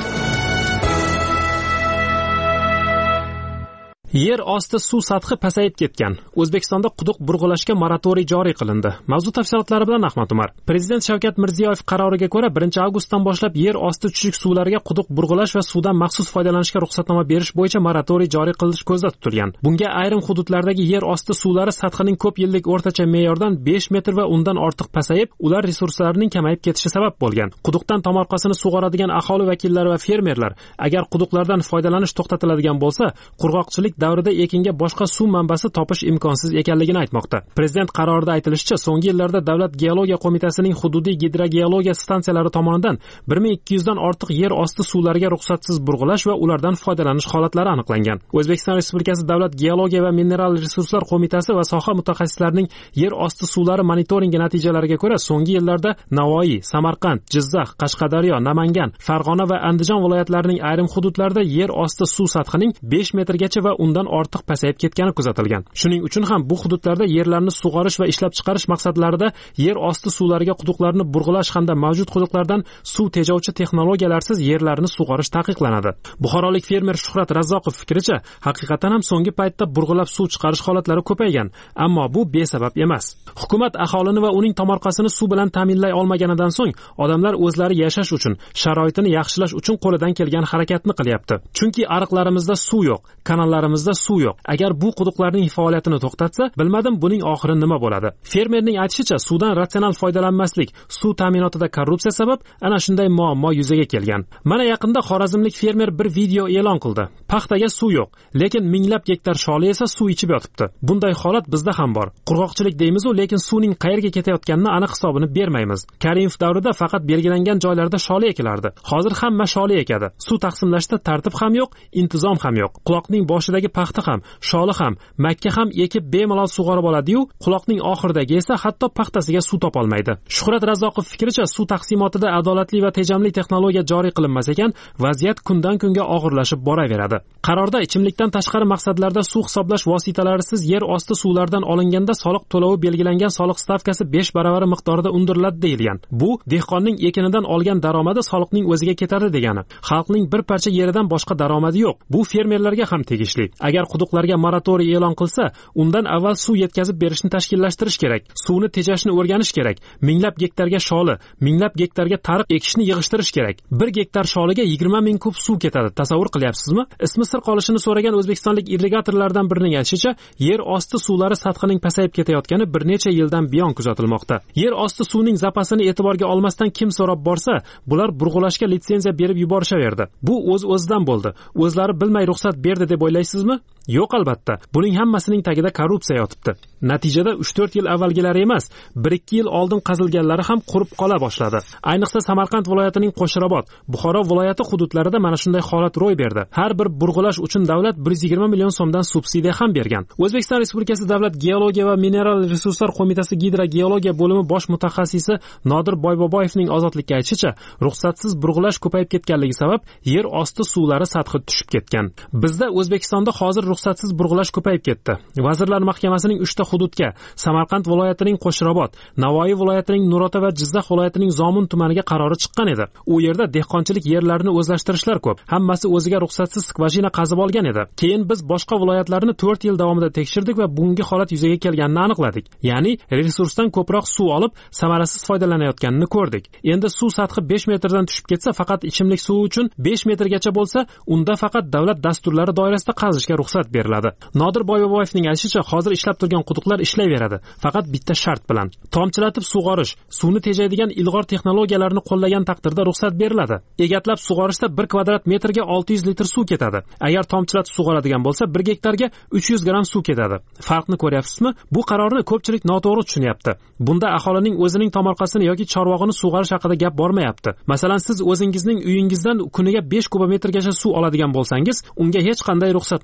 Yer osti suv sathi pasayib ketgan. O'zbekistonda quduq burg'ulashga moratoriy joriy qilindi. Mavzu tafsilotlari bilan Ahmad Umar. Prezident Shavkat Mirziyoyev qaroriga ko'ra birinchi avgustdan boshlab yer osti chuchuk suvlariga quduq burg'ulash va suvdan maxsus foydalanishga ruxsatnoma berish bo'yicha moratoriy joriy qilish ko'zda tutilgan. Bunga ayrim hududlardagi yer osti suvlari sathining ko'p yillik o'rtacha me'yordan besh metr va undan ortiq pasayib, ular resurslarining kamayib ketishi sabab bo'lgan. Quduqdan tomorqasini sug'oradigan aholi vakillari va fermerlar agar quduqlardan foydalanish to'xtatiladigan bo'lsa, qurg'oqchilik davrida ekinga boshqa suv manbasi topish imkonsiz ekanligini aytmoqda. Prezident qarorida aytilishicha, so'nggi yillarda Davlat geologiya qo'mitasining hududiy gidrogeologiya stansiyalari tomonidan bir ming ikki yuz dan ortiq yer osti suvlariga ruxsatsiz burg'ulash va ulardan foydalanish holatlari aniqlangan. O'zbekiston Respublikasi Davlat geologiya va mineral resurslar qo'mitasi va soha mutaxassislarining yer osti suvlari monitoringi natijalariga ko'ra, so'nggi yillarda Navoiy, Samarqand, Jizzax, Qashqadaryo, Namangan, Farg'ona va Andijon viloyatlarining ayrim hududlarida yer osti suv sathining besh metrgacha va undan ortiq pasayib ketgani kuzatilgan. Shuning uchun ham bu hududlarda yerlarni sug'orish va ishlab chiqarish maqsadlarida yer osti suvlariga quduqlarni burg'ulash hamda mavjud quduqlardan suv tejovchi texnologiyalarsiz yerlarni sug'orish taqiqlanadi. Buxorolik fermer Shuhrat Razzoqov fikricha, haqiqatan ham so'nggi paytda burg'ulab suv chiqarish holatlari ko'paygan, ammo bu besabab emas. Hukumat aholini va uning tomorqasini suv bilan ta'minlay olmaganidan so'ng, odamlar o'zlari yashash uchun, sharoitini yaxshilash uchun qo'lidan kelgan harakatni qilyapti. Chunki ariqlarimizda suv yo'q, kanallarimizda suv yo'q. Agar bu quduqlarning faoliyatini to'xtatsa, bilmadim buning oxiri nima bo'ladi. Fermerning aytishicha, suvdan ratsional foydalanmaslik, suv ta'minotida korrupsiya sabab ana shunday muammo yuzaga kelgan. Mana yaqinda xorazmlik fermer bir video e'lon qildi. Paxtaga suv yo'q, lekin minglab gektar sholi esa suv ichib yotibdi. Bunday holat bizda ham bor. Qurg'oqchilik deymiz-u, lekin suvning qayerga ketayotganini aniq hisobini bermaymiz. Karimov davrida faqat belgilangan joylarda sholi ekilardi. Hozir hamma sholi ekadi. Suv taqsimlashda tartib ham yo'q, intizom ham yo'q. Quloqning boshidagi paxta ham, sholi ham, makka ham ekib bemalol sug'orib oladi-yu, quloqning oxiridagi esa hatto paxtasiga suv topolmaydi. Shuhrat Razzoqov fikricha, suv taqsimotida adolatli va tejamli texnologiya joriy qilinmas ekan, vaziyat kundan kunga og'irlashib boraveradi. Qarorda ichimlikdan tashqari maqsadlarda suv hisoblash vositalarisiz yer osti suvlardan olinganda soliq to'lovi belgilangan soliq stavkasi besh baravari miqdorida undiriladi deyilgan. Bu dehqonning ekinidan olgan daromadi soliqning o'ziga ketadi degani. Xalqning bir parcha yeridan boshqa daromadi yo'q. Bu fermerlarga ham tegishli. Agar quduqlarga moratoriy e'lon qilsa, undan avval suv yetkazib berishni tashkillashtirish kerak. Suvni tejashni o'rganish kerak. Minglab gektarga sholi, minglab gektarga tariq ekishni yig'ishtirish kerak. bir gektar sholiga yigirma ming kub suv ketadi. Tasavvur qilyapsizmi? Ismi sir qolishini so'ragan o'zbekistonlik irrigatorlardan birining aytishicha, yer osti suvlari sathining pasayib ketayotgani bir necha yildan buyon kuzatilmoqda. Yer osti suvning zapasini e'tiborga olmasdan kim so'rab borsa, bular burg'ulashga litsenziya berib yuborishaverdi. Bu o'z-o'zidan bo'ldi. O'zlari bilmay ruxsat berdi deb o'ylaysizmi? Yo'q, albatta. Buning hammasining tagida korrupsiya yotibdi. Natijada uch to'rt yil avvalgilari emas, bir ikki yil oldin qazilganlari ham qurib qola boshladi. Ayniqsa Samarqand viloyatining Qo'shrabot, Buxoro viloyati hududlarida mana shunday holat ro'y berdi. Har bir burg'ulash uchun davlat bir yuz yigirma million so'mdan subsidiya ham bergan. O'zbekiston Respublikasi Davlat geologiya va mineral resurslar qo'mitasi gidrogeologiya bo'limi bosh mutaxassisi Nodir Boyboboyevning ozodlikka aytishicha, ruxsatsiz burg'ulash ko'payib ketganligi sabab yer osti suvlari sathi tushib ketgan. Bizda O'zbekistonda hozir ruxsatsiz burg'ulash ko'payib ketdi. Vazirlar Mahkamasining uchta hududga, Samarqand viloyatining Qo'shrabot, Navoiy viloyatining Nurota va Jizzax viloyatining Zomin tumaniga qarori chiqqan edi. U yerda dehqonchilik yerlarini o'zlashtirishlar ko'p. Hammasi o'ziga ruxsatsiz skvajina qazib olgan edi. Keyin biz boshqa viloyatlarni to'rt yil davomida tekshirdik va bunga holat yuzaga kelganini aniqladik. Ya'ni resursdan ko'proq suv olib, samarasiz foydalanayotganini ko'rdik. Endi suv sathi besh metrdan tushib ketsa, faqat ichimlik suvi uchun besh metrgacha bo'lsa, unda faqat davlat dasturlari doirasida qazishga ruxsat beriladi. Nodir Boyboboyevning aytishicha, hozir ishlab turgan quduqlar ishlayveradi, faqat bitta shart bilan. Tomchilatib sug'orish, suvni tejaydigan ilg'or texnologiyalarni qo'llagan taqdirda ruxsat beriladi. Egatlab sug'orishda bir kvadrat metrga olti yuz litr suv ketadi. Agar tomchilatib sug'oradigan bo'lsa, bir gektarga uch yuz gramm suv ketadi. Farqni ko'ryapsizmi? Bu qarorni ko'pchilik noto'g'ri tushunyapti. Bunda aholining o'zining tomorqasini yoki chorvog'ini sug'orish haqida gap bormayapti. Masalan, siz o'zingizning uyingizdan kuniga besh kubometrgacha suv oladigan bo'lsangiz, unga hech qanday ruxsatnoma shart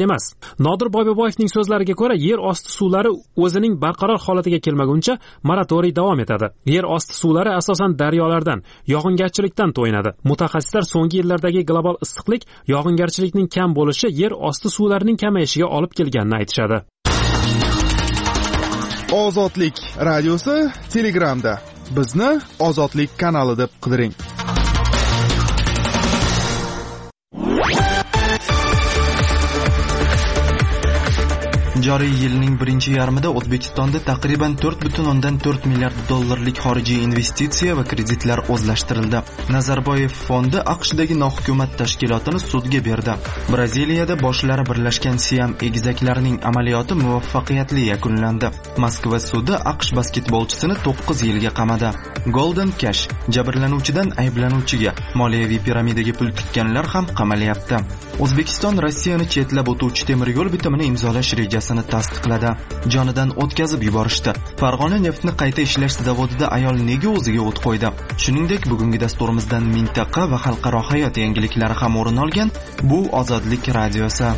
emas. Nodir Boyboboyevning so'zlariga ko'ra, yer osti suvlari o'zining barqaror holatiga kelmaguncha moratoriy davom etadi. Yer osti suvlari asosan daryolardan, yog'ingarchilikdan to'yinadi. Mutaxassislar so'nggi yillardagi global issiqlik yog'ingarchilikning kam bo'lishi yer osti suvlarining kamayishiga olib kelganini aytishadi. Ozodlik radiosi Telegramda. Bizni Ozodlik kanali deb qidiring. Joriy yilning birinchi yarmida O'zbekistonda taqriban to'rt butun o'ndan to'rt milliard dollarlik xorijiy investitsiya va kreditlar o'zlashtirildi. Nazarboyev fondi AQShdagi nohukumat tashkilotini sudga berdi. Braziliyada boshlari birlashgan Siam egizaklarining amaliyoti muvaffaqiyatli yakunlandi. Moskva sudi AQSh basketbolchisini to'qqiz yilga qamadi. Golden Cash jabrlanuvchidan ayblanuvchiga moliyaviy piramidaga pul tikkanlar ham qamalyapti. O'zbekiston Rossiyani chetlab o'tuvchi temir yo'l bitimini imzolash rejasini tasdiqladi. Jonidan o'tkazib yuborishdi. Farg'ona neftni qayta ishlash zavodida ayol nega o'ziga o't qo'ydi? Shuningdek, bugungi dasturimizdan mintaqa va xalqaro hayot yangiliklari ham o'rin olgan. Bu Ozodlik radiosi.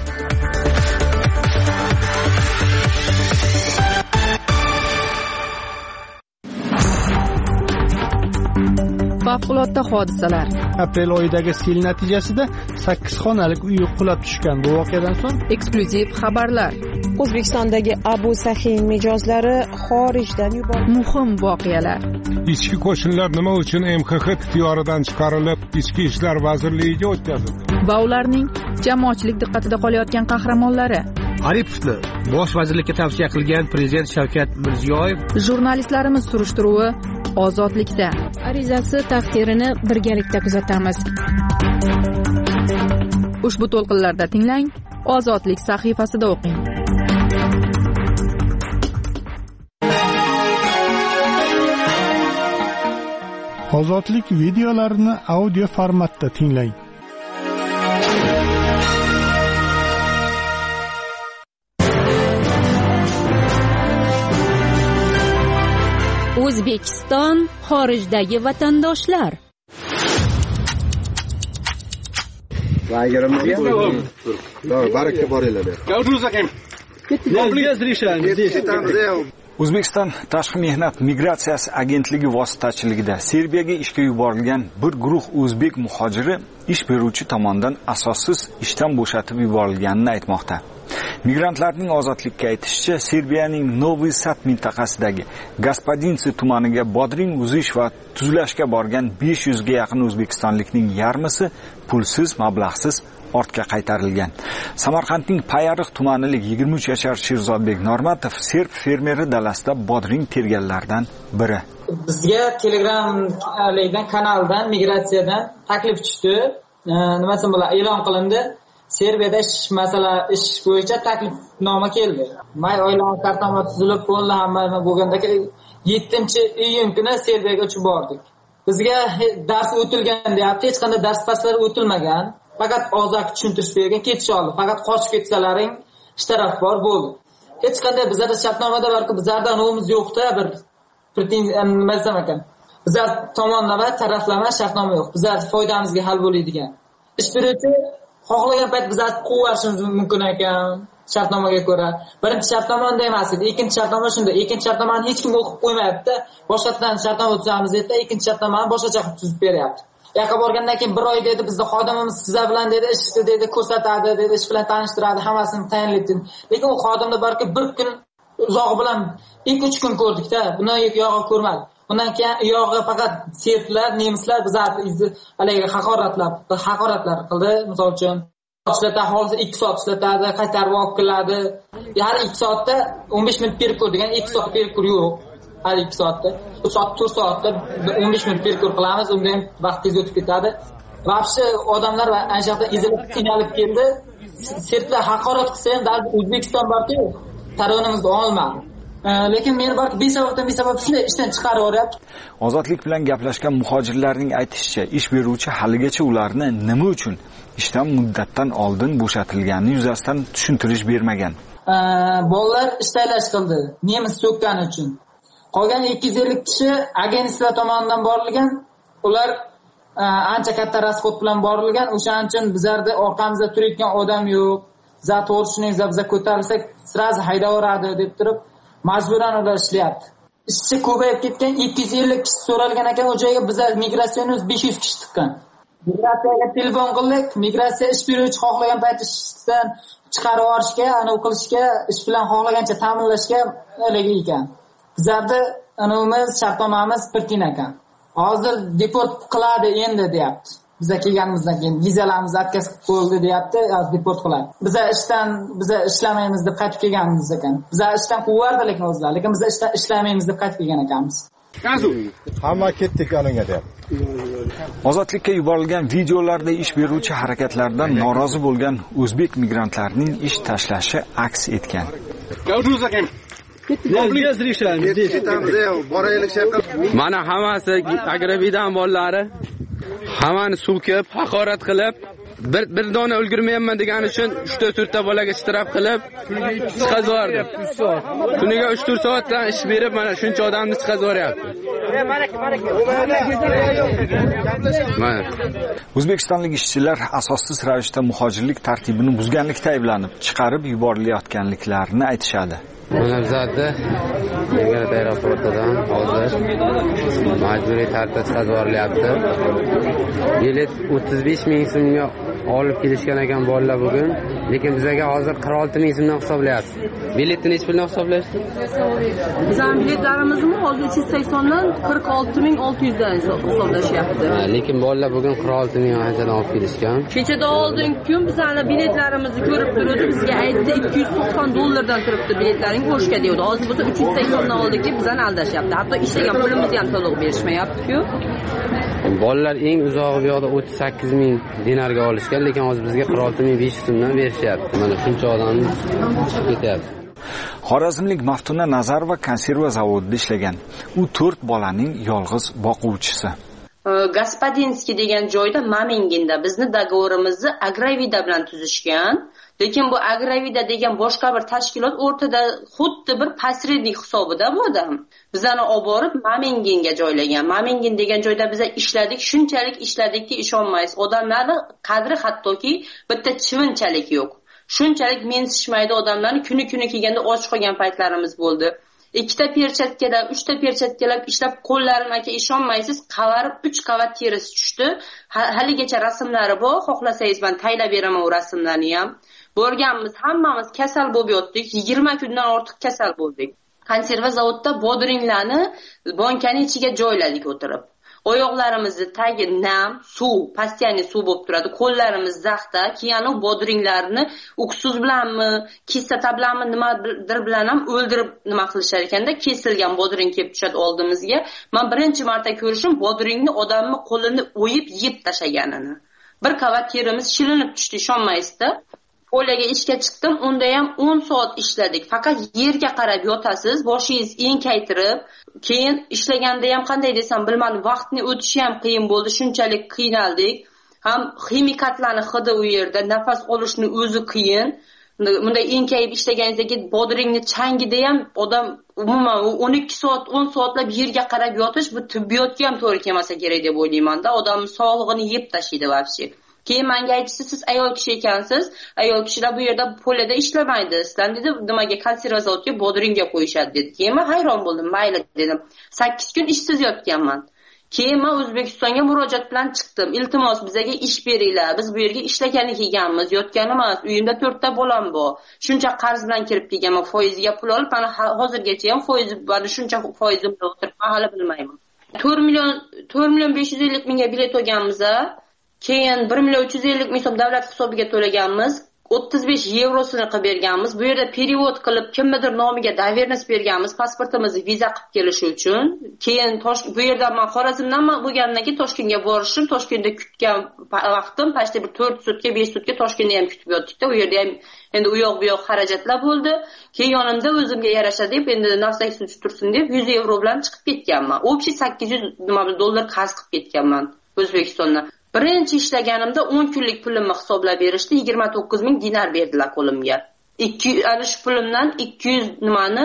Favqulodda hodisalar. Aprel oyidagi sel natijasida sakkiz xonalik uy qulab tushgan. Bu voqeadan so'ng eksklyuziv xabarlar. O'zbekistondagi Abu Sahiy mijozlari xorijdan yuborildi. Muhim voqealar. Ichki qo'shinlar nima uchun M X X ixtiyoridan chiqarilib, Ichki ishlar vazirligiga o'tkazildi? Va ularning jamoatchilik diqqatida qolayotgan qahramonlari. Aripovni bosh vazirlikka tavsiya qilgan prezident Shavkat Mirziyoyev. Jurnalistlarimiz surishtiruvi Ozodlikda. Arizasi taqdirini birgalikda kuzatamiz. Ushbu to'lqinlarda tinglang, Ozodlik sahifasida o'qing. Ozodlik videolarini audio formatda tinglang. O'zbekiston xorijdagi vatandoshlar. Lagerimizga baraka boringlar. O'zbekiston Tashqi mehnat migratsiyasi agentligi vositachiligida Serbiyaga ishga yuborilgan bir guruh o'zbek muhojiri ish beruvchi tomonidan asossiz ishdan bo'shatib yuborilganini aytmoqda. Migrantlarning ozodlikka aytishicha, Serbiyaning Novi Sad mintaqasidagi Gospodinsi tumaniga bodring uzish va tuzlashga borgan besh yuz ga yaqin o'zbekistonlikning yarmisi pulsiz, mablag'siz ortga qaytarilgan. Samarqandning Payariq tumanilik yigirma uch yashar Sherzodbek Normatov serb fermeri dalasida bodring terganlardan biri. Bizga Telegramdan kanaldan migratsiyadan taklif tushdi. Nimasi bilan e'lon qilindi. Serbiyada ish masala ish bo'yicha taklifnoma keldi. May oylari kartnoma tuzilib, qo'llar hamma bo'lgandagi yettinchi iyun kuni Serbiyaga uchib bordik. Bizga dars o'tilgan deyapti, hech qanday dars paslar o'tilmagan. Faqat og'zaki tushuntirish bergan, ketish oldi. Faqat qochib ketsalaring ishtaraf bor bo'ldi. Hech qanday bizlarda shartnomada balki bizlarda nomimiz yo'qda bir pretenziya nima desam ekan. Bizlar tomonlama, taraflama shartnoma yo'q. Bizlar foydamizga hal bo'ladigan. Ish beruvchi xohlagan payt bizlar qo'yishimiz mumkin ekan shartnomaga ko'ra. Birinchi shartnoma unday emas edi, ikkinchi shartnoma shunday. Ikkinchi shartnomani hech kim o'qib qo'ymayapti. Boshqatdan shartnoma tuzamiz dedi, ikkinchi shartnomani boshqacha qilib tuzib beryapti. Yaqa borgandan keyin bir oy dedi, bizning xodimimiz sizlar bilan dedi, ishni dedi ko'rsatadi, dedi, ish bilan tanishtiradi, hammasini tayinlaydi. Lekin u xodimni balki bir kun uzoq bilan ikki uch kun ko'rdik-da, bundan yog'i ko'rmadi. Undan keyin yog'i faqat serblar, nemislar bizlarni haligi haqoratlar, haqoratlar qildi. Misol uchun ishlatadi, hozir ikki soat ishlatadi, qaytarib olib keladi. Har ikki soatda o'n besh minut perkur degan ikki soat perkur yo'q. Har ikki soatda, uch soat, to'rt soatda o'n besh minut perkur qilamiz, undan vaqt tez o'tib ketadi. Vaqti odamlar va anshaqda izilib qiynalib keldi. Serblar haqorat qilsa ham dalil O'zbekiston borku, taronimizni olmadi. Lekin men balki besababdan besabab shunday ishdan chiqarib yuboryapti. Ozodlik bilan gaplashgan muhojirlarning aytishicha, ish beruvchi haligacha ularni nima uchun ishdan muddatdan oldin bo'shatilgani yuzasidan tushuntirish bermagan. Bolalar ish tayinlash qildi, nemis so'kkani uchun. Qolgan ikki yuz ellik kishi agentlik tomonidan borilgan. Ular ancha katta rasxod bilan borilgan. O'shaning uchun bizlarda orqamizda turadigan odam yo'q. za to'g'ri shuningizda biza ko'tarilsak sразу haydaveradi deb turib majburan ular ishlayapti. Ishchi ko'payib ketgan, ikki yuz ellik kishi so'ralgan ekan, o joyga biza migratsiyamiz besh yuz kishi chiqqan. Migratsiyaga telefon qildik, migratsiya ish beruvchi xohlagan payti ishdan chiqarib yuborishga, anav qilishga, ish bilan xohlagancha ta'minlashga haligi ekan. Bizlarda anavimiz shartnomamiz birtin ekan. Hozir deport qiladi endi deyapti. Biza kelganimizdan keyin vizalarimiz отказ bo'ldi deyapti, deport qiladi. Biza ishdan biza ishlamaymiz deb qaytib kelganimiz ekan. Biza ishdan quvvardi lekin o'zlar, lekin biza ishdan ishlamaymiz deb qaytib kelgan ekanmiz. Hamma ketdik yoningga deyapti. Ozodlikka yuborilgan videolarda ish beruvchi harakatlardan norozi bo'lgan o'zbek migrantlarning ish tashlashi aks etgan. Mana hammasi agrabidan bolalari hammani so'kib, haqorat qilib, bir bir dona ulgurmayapman degan uchun uch ta to'rt ta bolaga shtraf qilib chiqazyordi. Kuniga uch to'rt soatdan ish berib, mana shuncha odamni chiqazoryapti. O'zbekistonlik ishchilar asossiz ravishda muhojirlik tartibini buzganlikda ayblanib, chiqarib yuborilayotganliklarini aytishadi. Mana bizda Migrant aeroportidan hozir majburiy tartibda chiqarib yuborilyapti. Bilet o'ttiz besh ming so'mga olib kelishgan ekan bolalar bugun, lekin bizga hozir qirq olti ming so'mdan hisoblayapti. Biletni nech puldan hisoblayapti? Bizning biletlarimizni hozir uch yuz saksondan qirq olti ming olti yuz dan hisoblashyapti. Lekin bolalar bugun qirq olti ming anchadan olib kelishgan. Kechadan oldin kun bizning biletlarimizni ko'rib turdi, bizga aytdi ikki yuz to'qson dollardan turibdi biletlaring o'shga deydi. Hozir bo'lsa uch yuz saksondan oldiki bizani aldashyapti. Hatto ishlagan pulimizni ham to'liq berishmayapti-ku. Bolalar eng uzog'i bu yoqda o'ttiz sakkiz ming dinarga olishgan, lekin hozir bizga qirq olti ming besh yuz so'mdan berishyapti. Mana shuncha odamni chiqib ketyapti. Xorazmlik Maftuna Nazarova konserva zavodida ishlagan. U to'rt bolaning yolg'iz boquvchisi. Gospodinskiy degan joyda Maminginda bizni dogovorimizni Agravida bilan tuzishgan. Lekin bu Agravida degan boshqa bir tashkilot o'rtada xuddi bir posrednik hisobida bu odam. Bizani olib borib Maminginga joylagan. Mamingin degan joyda biz ishladik, shunchalik ishladikki ishonmaysiz. Odamlarning qadri hattoki bitta chivinchalik yo'q. Shunchalik mensishmaydi odamlarni, kuni-kuni kelganda och qolgan paytlarimiz bo'ldi. Ikkita perchatkadan, uchta perchatkalab ishlab qo'llarim aka ishonmaysiz, qavarib uch qavat terisi tushdi. Haligacha rasmlari bor, xohlasangiz men taylab beraman u rasmlarni ham. Borganmiz, hammamiz kasal bo'lib yotdik, yigirma kundan ortiq kasal bo'ldik. Konserva zavodda bodringlarni bankaning ichiga joyladik o'tirib. Oyoqlarimizni tagi nam, suv, pastiyani suv bo'lib turadi. Qo'llarimiz zaxda, keyin u bodringlarni uksuz bilanmi, kislota bilanmi, nimadir bilan ham o'ldirib nima qilishar ekanda, kesilgan bodring kelib tushadi oldimizga. Men birinchi marta ko'rishim bodringni odamning qo'lini o'yib yeb tashaganini. Bir qavat terimiz shilinib tushdi, ishonmaysizda. Poliyaga ishga chiqdim, unda ham o'n soat ishladik. Faqat yerga qarab yotasiz, boshingiz enkaytirib, keyin ishlaganda ham qanday desam bilmadim, vaqtni o'tishi ham qiyin bo'ldi, shunchalik qiynaldik. Ham ximikatlarning hidi u yerda, nafas olishni o'zi qiyin. Bunday enkayib ishlaganingizdagi bodringni changida ham odam umuman o'n ikki soat, o'n soatlab yerga qarab yotish bu tibbiyotga ham to'g'ri kelmasa kerak deb o'ylayman-da. Odamning sog'lig'ini yeb tashlaydi vobshe. Keyin menga aytishdi, siz ayol kishi ekansiz, ayol kishilar bu yerda poliyada ishlamaydi. Sizlar dedi, nimaga konserva zavodga bodringga qo'yishadi dedi. Keyin men hayron bo'ldim, mayli dedim. sakkiz kun ishsiz yotganman. Keyin men O'zbekistonga murojaat bilan chiqdim. Iltimos bizga ish beringlar. Biz bu yerga ishlagani kelganmiz, yotgan emas. Uyimda to'rtta bolam bor. Shuncha qarz bilan kirib kelganman, foizga pul olib, mana hozirgacha ham foiz bor, shuncha foizim bilan o'tiribman, hali bilmayman. to'rt million to'rt million besh yuz ellik mingga bilet olganmiz. Keyin bir million uch yuz ellik ming so'm davlat hisobiga to'laganmiz. o'ttiz besh yevrosini qilib berganmiz. Bu yerda perevod qilib kimnidir nomiga dovernost berganmiz, pasportimizni viza qilib kelish uchun. Keyin bu yerda men Xorazmdan bo'lgandan keyin Toshkentga borishim, Toshkentda kutgan vaqtim pashta bir to'rt sutka, besh sutka Toshkentda ham kutib yotdik-da. U yerda ham endi u yoq bu yoq xarajatlar bo'ldi. Keyin yonimda o'zimga yarasha deb endi nafsak suv tursin deb yuz yevro bilan chiqib ketganman. Общий sakkiz yuz dollar qarz qilib ketganman O'zbekistondan. Birinchi ishlaganimda o'n kunlik pulimni hisoblab berishdi, yigirma to'qqiz ming dinar berdilar qo'limga. ikki ana shu pulimdan ikki yuz nimani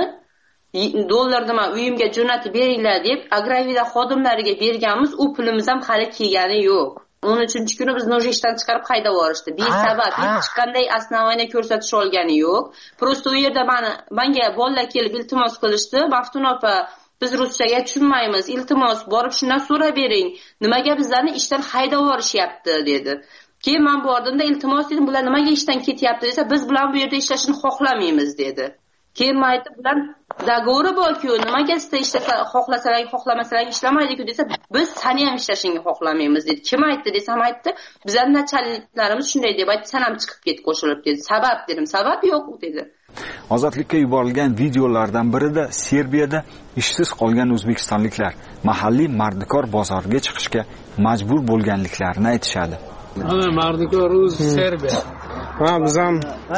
dollarni men uyimga jo'natib beringlar deb Agravida xodimlariga berganmiz, u pulimiz ham hali kelgani yo'q. o'n uchinchi kuni bizni уже ishdan chiqarib haydab yuborishdi. Besabab hech qanday основание ko'rsatish olgani yo'q. Просто u yerda meni menga bolalar kelib iltimos qilishdi. Maftun opa, biz ruschaga tushunmaymiz. Iltimos borib shundan so'rab bering. Nimaga bizlarni ishdan haydab yuborishyapti dedi. Keyin men bordimda iltimos dedim, bular nimaga ishdan ketyapti desa, biz bilan bu yerda ishlashni xohlamaymiz dedi. Keyin men aytdim, bular dogovori bor-ku, nimaga siz ishlasa, xohlasalar, xohlamasalar ishlamaydi-ku desa, biz seni ham ishlashingni xohlamaymiz dedi. Kim aytdi desam aytdi, bizning nachalniklarimiz shunday deb aytdi, sen ham chiqib ket qo'shilib dedi. Sabab dedim, sabab yo'q dedi. Ozodlikka yuborilgan videolardan birida Serbiyada ishsiz qolgan o'zbekistonliklar mahalliy mardikor bozoriga chiqishga majbur bo'lganliklarini aytishadi. Mana mardikor o'z Serbiya. Ha, biz ham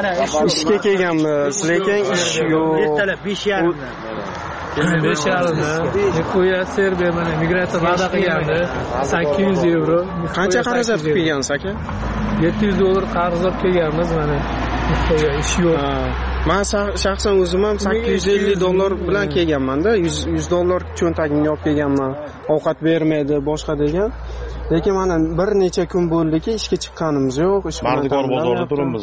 ishga kelganmiz, lekin ish yo'q. Ertalab besh yarim dan. besh yarim dan. Nikoya Serbiya mana migratsiya va'da qilgandi. sakkiz yuz yevro. Qancha qarz olib kelgansiz aka? yetti yuz dollar qarz olib kelganmiz mana. Nikoya ish yo'q. Men shaxsan o'zim ham sakkiz yuz ellik dollar bilan kelganman-da, yuz dollar cho'ntagimga olib kelganman. Ovqat bermaydi, boshqa degan. Lekin mana bir necha kun bo'ldiki, ishga chiqqanimiz yo'q. Mardikor bozorda turibmiz.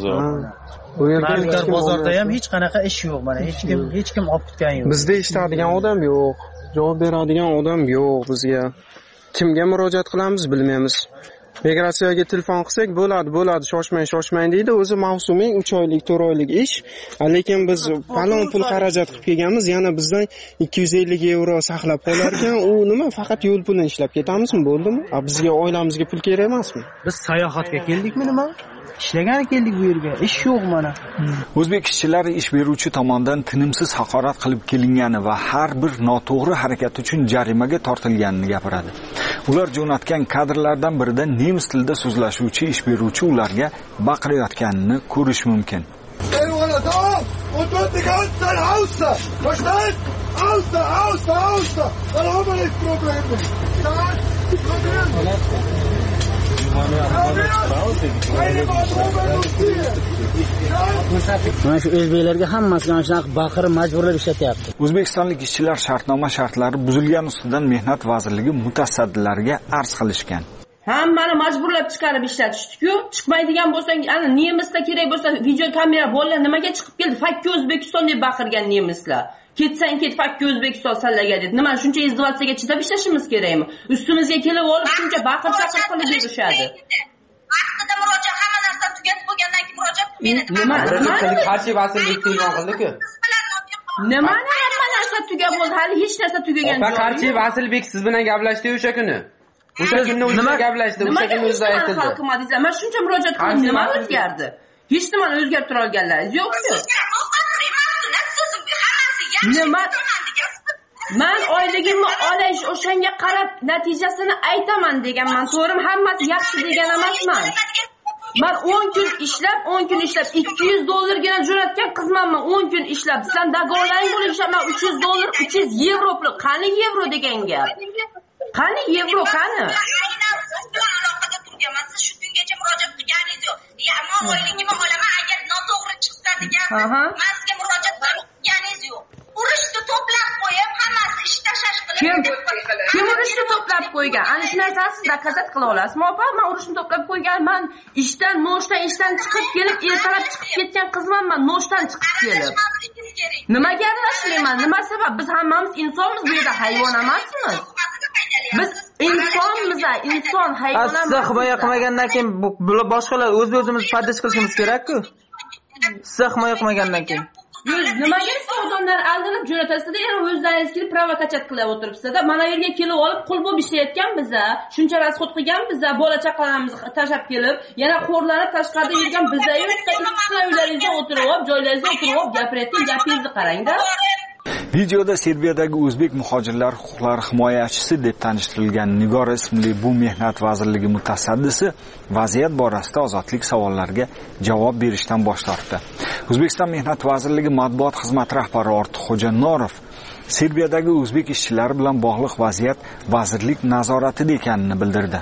Bu yerda Mardikor bozorda ham hech qanaqa ish yo'q. Mana hech kim hech kim olib ketgan yo'q. Bizda ishladigan odam yo'q. Javob beradigan odam yo'q bizga. Kimga murojaat qilamiz bilmaymiz. Migratsiyaga telefon qilsak, bo'ladi, bo'ladi, shoshmang, shoshmang deydi. O'zi mavsumiy uch oylik, to'rt oylik ish. Lekin biz falon pul xarajat qilib kelganmiz, yana bizdan ikki yuz ellik yevro saqlab qolar ekan. U nima? Faqat yo'l pulini ishlab ketamizmi, bo'ldimi? A bizga oilamizga pul kerak emasmi? Biz sayohatga keldikmi nima? Ishlagan keldik bu yerga. Ish yo'q mana. O'zbek ishchilari ish beruvchi tomonidan tinimsiz haqorat qilib kelingani va har bir noto'g'ri harakat uchun jarimaga tortilganini gapiradi. Ular jo'natgan kadrlardan birida nemis tilida so'zlashuvchi ish beruvchi ularga baqirayotganini ko'rish mumkin. Mana shu o'zbeklarga hammasiga shunaqa baqirib majburlab ishlatyapti. O'zbekistonlik ishchilar shartnoma shartlari buzilgani ustidan Mehnat vazirligi mutasaddilariga arz qilishgan. Hammani majburlab chiqarib ishlatishdi-ku. Chiqmaydigan bo'lsang, ana nemislar kerak bo'lsa, video kamera bolalar nimaga chiqib keldi? Fakki O'zbekiston deb baqirgan nemislar. Ketsang ket, fakki O'zbekiston sallaga deb. Nima, shuncha izdivatsiyaga chidab ishlashimiz kerakmi? Ustimizga kelib olib shuncha baqir-chaqir qilib berishadi. Vaqtida murojaat, hamma narsa tugatib bo'lgandan keyin murojaat qilib nima? Nima? Qarshi vazirlik telefon qildi-ku. Nima? Hamma narsa tugab bo'ldi, hali hech narsa tugagan yo'q. Qarshi vazirlik siz bilan gaplashdi o'sha kuni. O'sha kunni o'zida gaplashdi, o'sha kunni o'zida aytildi. Xalqima deysiz, mana shuncha murojaat qilib nima o'zgardi? Hech nimani o'zgartira olganlaringiz yo'q-ku. Nima? Men oyligimni olash, o'shanga qarab natijasini aytaman deganman. To'g'rimi? Hammasi yaxshi degan emasman. Men o'n kun ishlab, o'n kun ishlab ikki yuz dollargina jo'natgan qizmanman. o'n kun ishlab, sizlar dogovorlaring bo'lib ishlab, uch yuz dollar, uch yuz yevro pul. Qani yevro degan gap? Qani yevro, qani? Shu kungacha murojaat qilganingiz yo'q. Ya, men oyligimni olaman, agar noto'g'ri chiqsa degan, men sizga murojaat qilganingiz yo'q. Urushni to'plab qo'yib, hammasi ish tashlash qilib. Kim? Kim urushni to'plab qo'ygan? Ana shu narsani siz dokazat qila olasizmi, opa? Men urushni to'plab qo'yganman. Ishdan, noshdan, ishdan chiqib kelib, ertalab chiqib ketgan qizmanman, noshdan chiqib kelib. Nimaga aralashmayman? Nima sabab? Biz hammamiz insonmiz, bu yerda hayvon emasmiz. Biz insonmiz, inson, hayvon emas. Siz himoya qilmagandan keyin bular boshqalar o'z-o'zimiz pardosh qilishimiz kerak-ku. Siz himoya qilmagandan keyin Yuz nimaga siz odamlar aldanib jo'natasizda, yana o'zlaringiz kelib provokasiya qilib o'tiribsizda. Mana yerga kelib olib qul bo'lib ishlayotgan biza, shuncha rasxod qilgan biza, bola chaqalarimizni tashab kelib, yana xo'rlanib tashqarida yurgan biza yo'q, ikkita uylaringizda o'tirib, joylaringizda o'tirib gapirayotgan gapingizni qarang-da. Videoda Serbiyadagi o'zbek muhojirlar huquqlari himoyachisi deb tanishtirilgan Nigora ismli bu Mehnat vazirligi mutasaddisi vaziyat borasida ozodlik savollariga javob berishdan bosh tortdi. O'zbekiston Mehnat vazirligi matbuot xizmati rahbari Ortiqxo'ja Norov Serbiyadagi o'zbek ishchilari bilan bog'liq vaziyat vazirlik nazoratida ekanini bildirdi.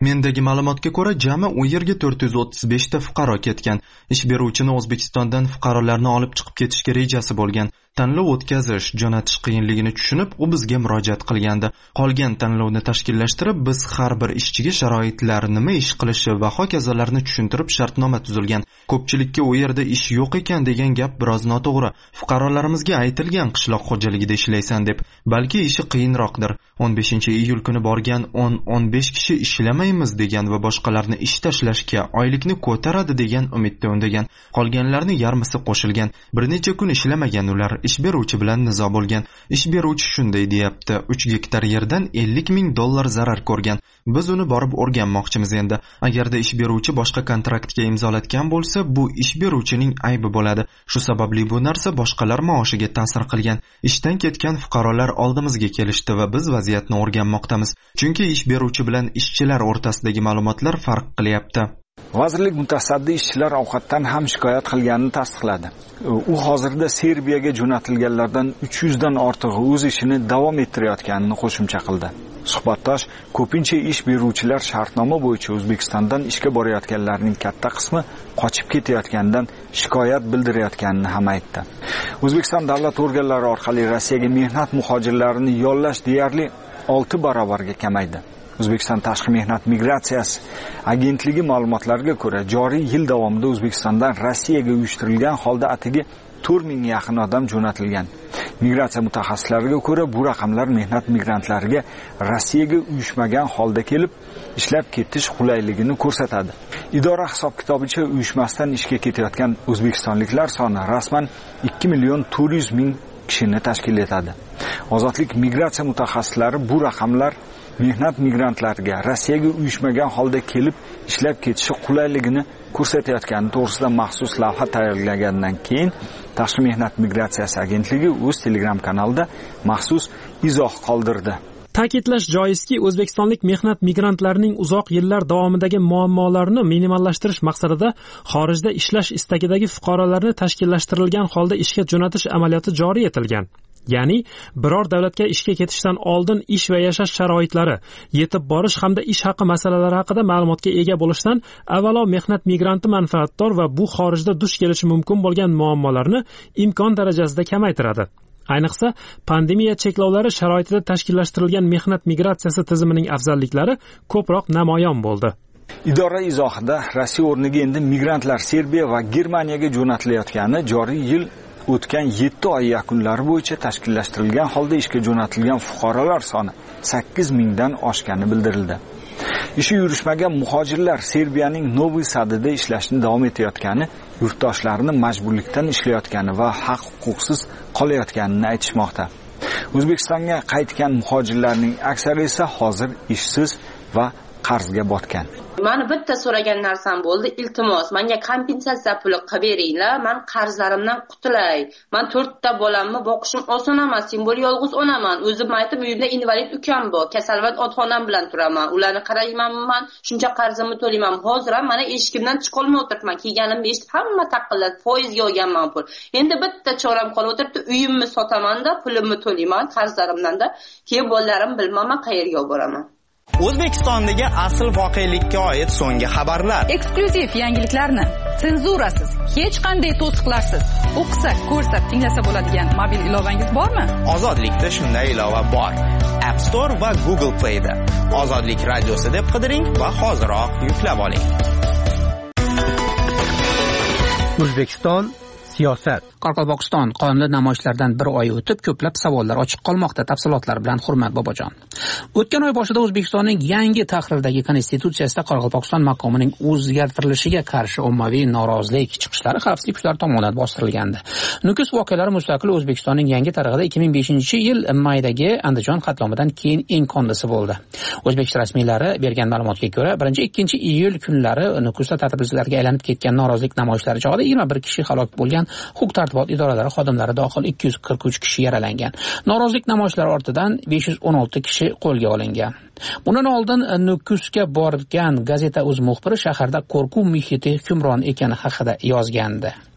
Mendagi ma'lumotga ko'ra, jami u yerga to'rt yuz o'ttiz besh ta fuqaro ketgan. Ish beruvchini O'zbekistondan fuqarolarni olib chiqib ketishga rejasi bo'lgan. Tanlov o'tkazish, jo'natish qiyinligini tushunib, u bizga murojaat qilgandi. Qolgan tanlovni tashkillashtirib, biz har bir ishchiga sharoitlar, nima ish qilishi va hokazolarni tushuntirib shartnoma tuzilgan. Ko'pchilikka u yerda ish yo'q ekan degan gap biroz noto'g'ri. Fuqarolarimizga aytilgan qishloq xo'jaligida ishlaysan deb, balki ishi qiyinroqdir. o'n beshinchi iyul kuni borgan o'n o'n besh kishi ishlamaymiz degan va boshqalarni ish tashlashga, oylikni ko'taradi degan umidda undagan. Qolganlarni yarmisi qo'shilgan. Bir necha kun ishlamagan ular. Ish beruvchi bilan nizo bo'lgan. Ish beruvchi shunday deyapti: uch gektar yerdan ellik ming dollar zarar ko'rgan. Biz uni borib o'rganmoqchimiz endi. Agarda ish beruvchi boshqa kontraktga imzolatgan bo'lsa, bu ish beruvchining aybi bo'ladi. Shu sababli bu narsa boshqalar maoshiga ta'sir qilgan. Ishdan ketgan fuqarolar oldimizga kelishdi va biz vaziyatni o'rganmoqdamiz. Chunki ish beruvchi bilan ishchilar o'rtasidagi ma'lumotlar farq qilyapti. Vazirlik mutasaddi ishchilar ovqatdan ham shikoyat qilganini tasdiqladi. U hozirda Serbiyaga jo'natilganlardan uch yuz dan ortig'i o'z ishini davom ettirayotganini qo'shimcha qildi. Suhbatdosh ko'pincha ish beruvchilar shartnoma bo'yicha O'zbekistondan ishga borayotganlarning katta qismi qochib ketayotganidan shikoyat bildirayotganini ham aytdi. O'zbekiston davlat organlari orqali Rossiyaga mehnat muhojirlarini yollash deyarli olti barobarga kamaydi. O'zbekiston Tashqi mehnat migratsiyasi agentligi ma'lumotlariga ko'ra, joriy yil davomida O'zbekistondan Rossiyaga uyushtirilgan holda atigi to'rt mingga yaqin odam jo'natilgan. Migratsiya mutaxassislariga ko'ra, bu raqamlar mehnat migrantlariga Rossiyaga uyushmagan holda kelib, ishlab ketish qulayligini ko'rsatadi. Idora hisob-kitobicha uyushmasdan ishga ketayotgan o'zbekistonliklar soni rasman ikki million to'rt yuz ming kishini tashkil etadi. Ozodlik migratsiya mutaxassislari bu raqamlar mehnat migrantlariga Rossiyaga uyushmagan holda kelib ishlab ketishi qulayligini ko'rsatayotgani to'g'risida maxsus lavha tayyorlagandan keyin Tashqi mehnat migratsiyasi agentligi o'z Telegram kanalida maxsus izoh qoldirdi. Ta'kidlash joizki, o'zbekistonlik mehnat migrantlarining uzoq yillar davomidagi muammolarini minimallashtirish maqsadida xorijda ishlash istagidagi fuqarolarni tashkillashtirilgan holda ishga jo'natish amaliyoti joriy etilgan. Ya'ni biror davlatga ishga ketishdan oldin ish va yashash sharoitlari, yetib borish hamda ish haqi masalalari haqida ma'lumotga ega bo'lishdan avvalo mehnat migranti manfaatdor va bu xorijda duch kelishi mumkin bo'lgan muammolarni imkon darajasida kamaytiradi. Ayniqsa, pandemiya cheklovlari sharoitida tashkillashtirilgan mehnat migratsiyasi tizimining afzalliklari ko'proq namoyon bo'ldi. Idora izohida Rossiya o'rniga endi migrantlar Serbiya va Germaniyaga jo'natilayotgani joriy yil o'tgan yetti oy yakunlari bo'yicha tashkillashtirilgan holda ishga jo'natilgan fuqarolar soni sakkiz mingdan oshgani bildirildi. Ishi yurishmagan muhojirlar Serbiyaning Novi Sadida ishlashni davom etayotgani, yurtdoshlarini majburlikdan ishlayotgani va haq huquqsiz qolayotganini aytishmoqda. O'zbekistonga qaytgan muhojirlarning aksariyati esa hozir ishsiz va qarzga botgan. Mani bitta so'ragan narsam bo'ldi, iltimos, menga kompensatsiya puli qilib beringlar, men qarzlarimdan qutulay. Men to'rtta bolamni boqishim oson emas, simbol yolg'iz onaman. O'zim aytib, uyimda invalid ukam bor, kasalvat ota-onam bilan turaman. Ularni qaraymanman, shuncha qarzimni to'layman. Hozir ham mana eshikimdan chiqa olmay o'tiribman. Kelganimni eshitib, hamma taqillab, foizga olganman pul. Endi bitta choram qolib o'tiribdi, uyimni sotaman-da, pulimni to'layman qarzlarimdan-da. Keyin bolalarim bilmayman qayerga olib boraman. O'zbekistondagi asl voqelikka oid so'nggi xabarlar. Eksklyuziv yangiliklarni senzurasiz, hech qanday to'siqlarsiz o'qisa, ko'rsa, tinglasa bo'ladigan mobil ilovangiz bormi? Ozodlikda shunday ilova bor. App Store va Google Play da. Ozodlik radiosi deb qidiring va hoziroq yuklab oling. O'zbekiston siyosat. Qoraqalpog'iston qonli namoyishlardan bir oy o'tib, ko'plab savollar ochiq qolmoqda. Tafsilotlar bilan Hurmat Bobojon. O'tgan oy boshida O'zbekistonning yangi tahrirdagi konstitutsiyasida Qoraqalpog'iston maqomining o'zgartirilishiga qarshi ommaviy norozilik chiqishlari xavfsizlik kuchlari tomonidan bostirilgandi. Nukus voqealari mustaqil O'zbekistonning yangi tarixida ikki ming beshinchi yil maydagi Andijon qatlomidan keyin eng qonlisi bo'ldi. O'zbek rasmiylari bergan ma'lumotga ko'ra, birinchi ikkinchi iyul kunlari Nukusda tartibsizlarga aylanib ketgan norozilik namoyishlari chog'ida yigirma bir kishi halok bo'lgan, huquq-tartibot idoralari xodimlari dohil ikki yuz qirq uch kishi yaralangan. Norozilik namoyishlari ortidan besh yuz o'n olti kishi qo'lga olingan. Bundan oldin Nukusga borgan gazeta o'z muxbiri shaharda qo'rquv muhiti hukmron ekani haqida yozgandi.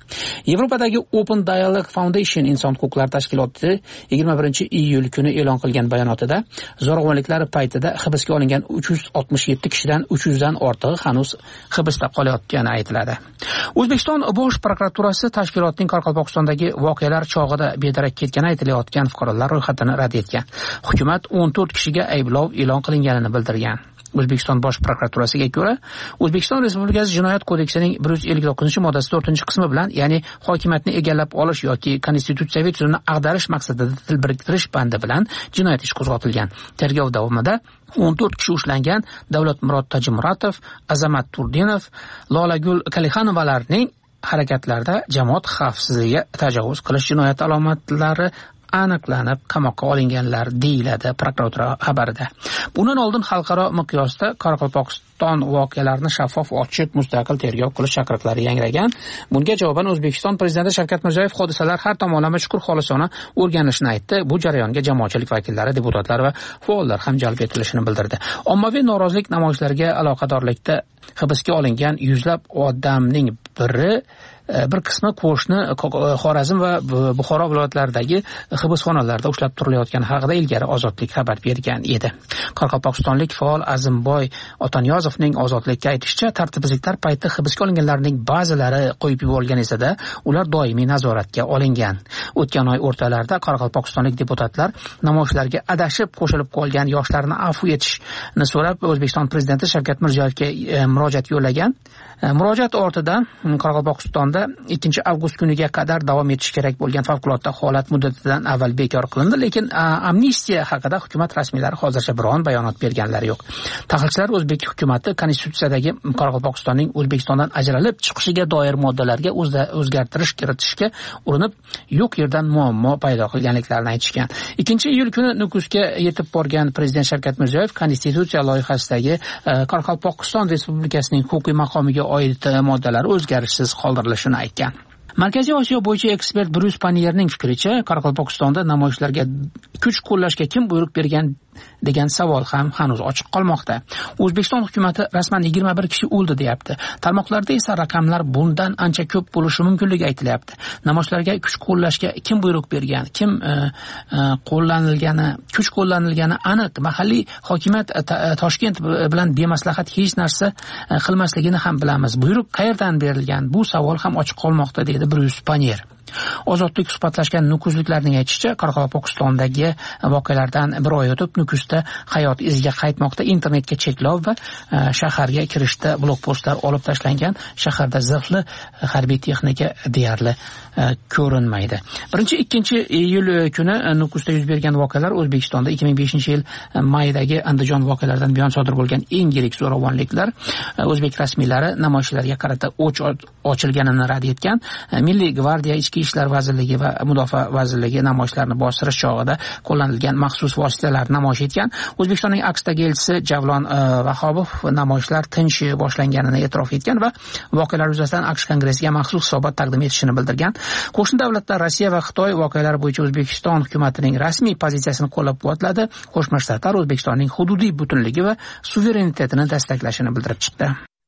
Yevropadagi Open Dialogue Foundation inson huquqlari tashkiloti yigirma birinchi iyul kuni e'lon qilgan bayonotida zo'ravonliklar paytida hibsga olingan uch yuz oltmish yetti kishidan uch yuz dan ortig'i hanuz hibsda qolayotgani aytiladi. O'zbekiston Bosh prokuraturasi tashkilotning Qoraqalpog'istondagi voqealar chog'ida bedarak ketgani aytilayotgan fuqarolar ro'yxatini rad etgan. Hukumat o'n to'rt kishiga ayblov e'lon qilinganini bildirgan. O'zbekiston Bosh prokuraturasiga ko'ra, O'zbekiston Respublikasi Jinoyat kodeksining bir yuz ellik to'qqizinchi moddasi to'rtinchi qismi bilan, ya'ni hokimiyatni egallab olish yoki konstitutsiyaviy tuzumni ag'darish maqsadida til biriktirish bandi bilan jinoyat ishi qo'zg'atilgan. Tergov davomida o'n to'rt kishi ushlangan. Davlatmurod Tajimuratov, Azamat Turdinov, Lolagul Kalixanovalarning harakatlarda jamoat xavfsizligiga tajovuz qilish jinoyat alomatlari aniqlanib qamoqqa olinganlar deyiladi prokuratura xabarida. Bundan oldin xalqaro miqyosda Qoraqalpog'iston voqealarini shaffof, ochiq, mustaqil tergov qilish chaqiriqlari yangragan. Bunga javoban O'zbekiston prezidenti Shavkat Mirziyoyev hodisalar har tomonlama chuqur xolisona o'rganilishini aytdi. Bu jarayonga jamoatchilik vakillari, deputatlar va faollar ham jalb etilishini bildirdi. Ommaviy norozilik namoyishlariga aloqadorlikda hibsga olingan yuzlab odamning biri bir qismi qo'shni Xorazm va Buxoro viloyatlaridagi hibsxonalarda ushlab turilayotgani haqida ilgari Ozodlik xabar bergan edi. Qoraqalpog'istonlik faol Azimboy Otanyozovning Ozodlikka aytishicha, tartibsizliklar payti hibsga olinganlarning ba'zilari qo'yib yuborilgan esa-da, ular doimiy nazoratga olingan. O'tgan oy o'rtalarida qoraqalpog'istonlik deputatlar namoyishlarga adashib qo'shilib qolgan yoshlarni afv etishni so'rab O'zbekiston prezidenti Shavkat Mirziyoyevga murojaat yo'llagan. Murojaat ortidan Qoraqalpog'istonda ikkinchi avgust kuniga qadar davom etishi kerak bo'lgan favqulodda holat muddatidan avval bekor qilindi, lekin amnistiya haqida hukumat rasmiylari hozircha biron bayonot berganlari yo'q. Tahlilchilar O'zbek hukumati konstitutsiyadagi Qoraqalpog'istonning O'zbekistondan ajralib chiqishiga doir moddalarga o'zgartirish kiritishga urinib, yo'q yerdan muammo paydo qilganliklarini aytishgan. ikkinchi iyul kuni Nukusga yetib borgan prezident Shavkat Mirziyoyev konstitutsiya loyihasidagi Qoraqalpog'iston Respublikasining huquqiy maqomiga oid moddalar o'zgarishsiz qoldirilishini aytgan. Markaziy Osiyo bo'yicha ekspert Bruce Panierning fikricha, Qoraqalpog'istonda namoyishlarga kuch qo'llashga kim buyruq bergan degan savol ham hanuz ochiq qolmoqda. O'zbekiston hukumatı rasman yigirma bir kishi o'ldi deyapti. Tarmoqlarda esa raqamlar bundan ancha ko'p bo'lishi mumkinligi aytilyapti. Namoyishlarga kuch qo'llashga kim buyruq bergan, kim e, e, qo'llanilgani, kuch qo'llanilgani aniq. Mahalliy hokimiyat Toshkent bilan bemaslahat hech narsa e, qilmasligini ham bilamiz. Buyruq qayerdan berilgan? Bu savol ham ochiq qolmoqda, dedi Bruce Panier. Ozodlik suhbatlashgan nukusliklarning aytishicha, Qoraqalpog'istondagi voqealardan bir oy o'tib Nukusda hayot iziga qaytmoqda. Internetga cheklov va shaharga kirishda blokpostlar olib tashlangan. Shaharda zirhli harbiy texnika deyarli ko'rinmaydi. birinchi ikkinchi iyul kuni Nukusda yuz bergan voqealar O'zbekistonda ikki ming beshinchi yil maydagi Andijon voqealaridan buyon sodir bo'lgan eng yirik zo'ravonliklar. O'zbek rasmiylari namoyishlarga qarata o'ch ochilganini rad etgan. Milliy gvardiya, Ichki ishlar vazirligi va mudofaa vazirligi namoyishlarni bostirish chog'ida qo'llanilgan maxsus vositalarni namoyish etgan. O'zbekistonning Aqshdagi elchisi Javlon Vahobov namoyishlar tinch boshlanganini e'tirof etgan va voqealar yuzasidan AQSh kongressiga maxsus hisobot taqdim etishini bildirgan. Qo'shni davlatlar Rossiya va Xitoy voqealar bo'yicha O'zbekiston hukumatining rasmiy pozitsiyasini qo'llab-quvvatladi. Qo'shma Shtatlar O'zbekistonning hududiy butunligi va suverenitetini dastaklashini bildirib chiqdi.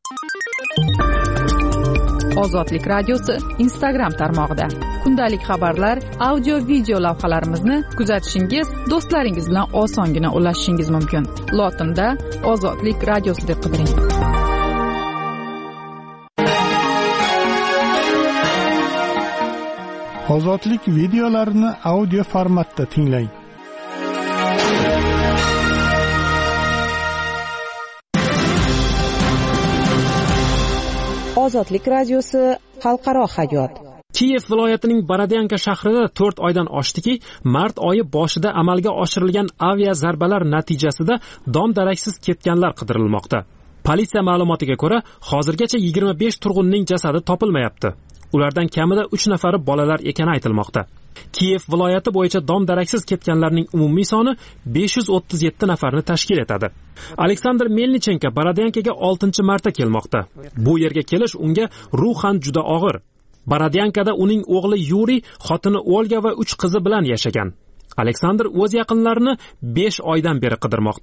Ozodlik radiosi Instagram tarmog'ida kundalik xabarlar, audio video lavhalarimizni kuzatishingiz, do'stlaringiz bilan osongina ulashishingiz mumkin. Lotinda Ozodlik radiosi deb qidiring. Ozodlik videolarini audio formatda tinglang. Ozodlik radiosi xalqaro hayot. Kiyev viloyatining Borodyanka shahrida to'rt oydan oshdiki, mart oyi boshida amalga oshirilgan avia zarbalar natijasida dom-daraksiz ketganlar qidirilmoqda. Politsiya ma'lumotiga ko'ra, hozirgacha yigirma besh turg'unning jasadi topilmayapti. Ulardan kamida uch nafari bolalar ekani aytilmoqda. Kiyev viloyati bo'yicha dom-daraksiz ketganlarning umumiy soni besh yuz o'ttiz yetti nafarni tashkil etadi. Aleksandr Melnichenko Borodyankaga oltinchi marta kelmoqda. Bu yerga kelish unga ruhan juda og'ir. Borodyankada uning o'g'li Yuri, xotini Olga va uch qizi bilan yashagan. Aleksandr o'z yaqinlarini besh oydan beri qidirmoqda.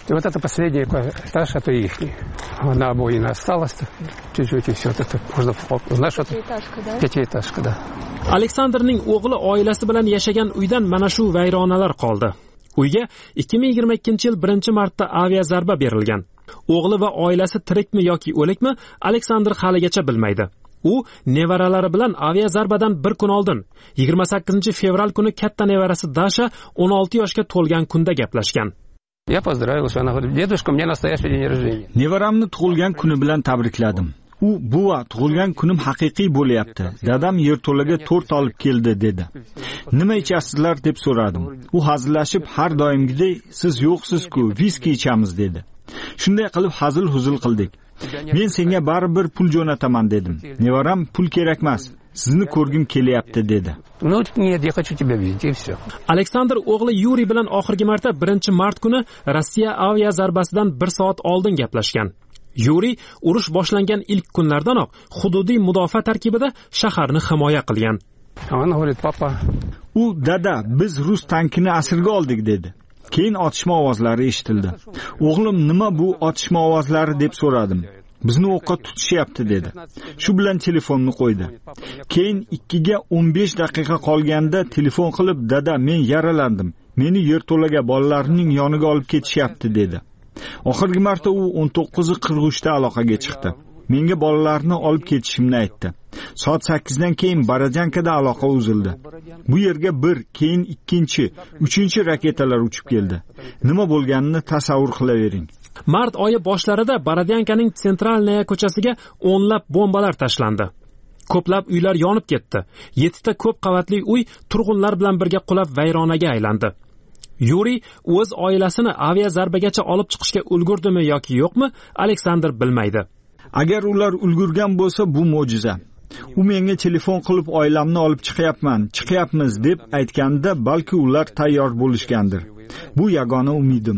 Вот это последний этаж, это их. Одна обоина осталась, чуть-чуть и все. Это можно знаешь, что pятиэтажка, да. Aleksandrning o'g'li oilasi bilan yashagan uydan mana shu vayronalar qoldi. Uyga ikki ming yigirma ikkinchi yil birinchi marta aviazarba berilgan. O'g'li va oilasi tirikmi yoki o'likmi, Aleksandr haligacha bilmaydi. U nevaralari bilan aviazarbadan bir kun oldin, yigirma sakkizinchi fevral kuni katta nevarasi Dasha o'n olti yoshga to'lgan kunda gaplashgan. Я поздравил, что она говорит: "Дедушка, мне настоящий день рождения". Nevaramni tug'ilgan kuni bilan tabrikladim. U "Buva, tug'ilgan kunim haqiqiy bo'lyapti. Dadam yerto'laga to'rt olib keldi" dedi. "Nima ichasizlar?" deb so'radim. U hazillashib, "Har doimgidek siz yo'qsiz-ku, viski ichamiz" dedi. Shunday qilib hazil-huzul qildik. "Men senga baribir pul jo'nataman" dedim. Nevaram "Pul kerak emas, sizni ko'rgim kelyapti" dedi. Ну нет, я хочу тебя видеть, и все. Aleksandr o'g'li Yuri bilan oxirgi marta birinchi mart kuni Rossiya aviazarbasidan bir soat oldin gaplashgan. Yuri urush boshlangan ilk kunlardanoq hududiy mudofaa tarkibida shaharni himoya qilgan. Ona говорит: "Papa, u dada, biz rus tankini asirga oldik" dedi. Keyin otishma ovozlari eshitildi. "O'g'lim, nima bu otishma ovozlari?" deb so'radim. "Bizni o'qqa tutishyapti" dedi. Shu bilan telefonni qo'ydi. Keyin ikkiga o'n besh daqiqa qolganda telefon qilib: "Dada, men yaralandim. Meni yerto'laga bolalarning yoniga olib ketishyapti" dedi. Oxirgi marta u o'n to'qqiz qirq uch da aloqaga chiqdi. Menga bolalarni olib ketishimni aytdi. Soat sakkizdan keyin Barajankada aloqa uzildi. Bu yerga bir, keyin ikkinchi, uchinchi raketalar uchib keldi. Nima bo'lganini tasavvur qilavering. Mart oyi boshlarida Baradyankaning Sentralnaya ko'chasiga o'nlab bombalar tashlandi. Ko'plab uylar yonib ketdi. yettita ko'p qavatli uy turg'unlar bilan birga qulab vayronaga aylandi. Yuri o'z oilasini aviazarbagacha olib chiqishga ulgurdimi yoki yo'qmi, Aleksandr bilmaydi. Agar ular ulgurgan bo'lsa, bu mo'jiza. U menga telefon qilib oilamni olib chiqyapman, chiqyapmiz deb aytganda, balki ular tayyor bo'lishgandir. Bu yagona umidim.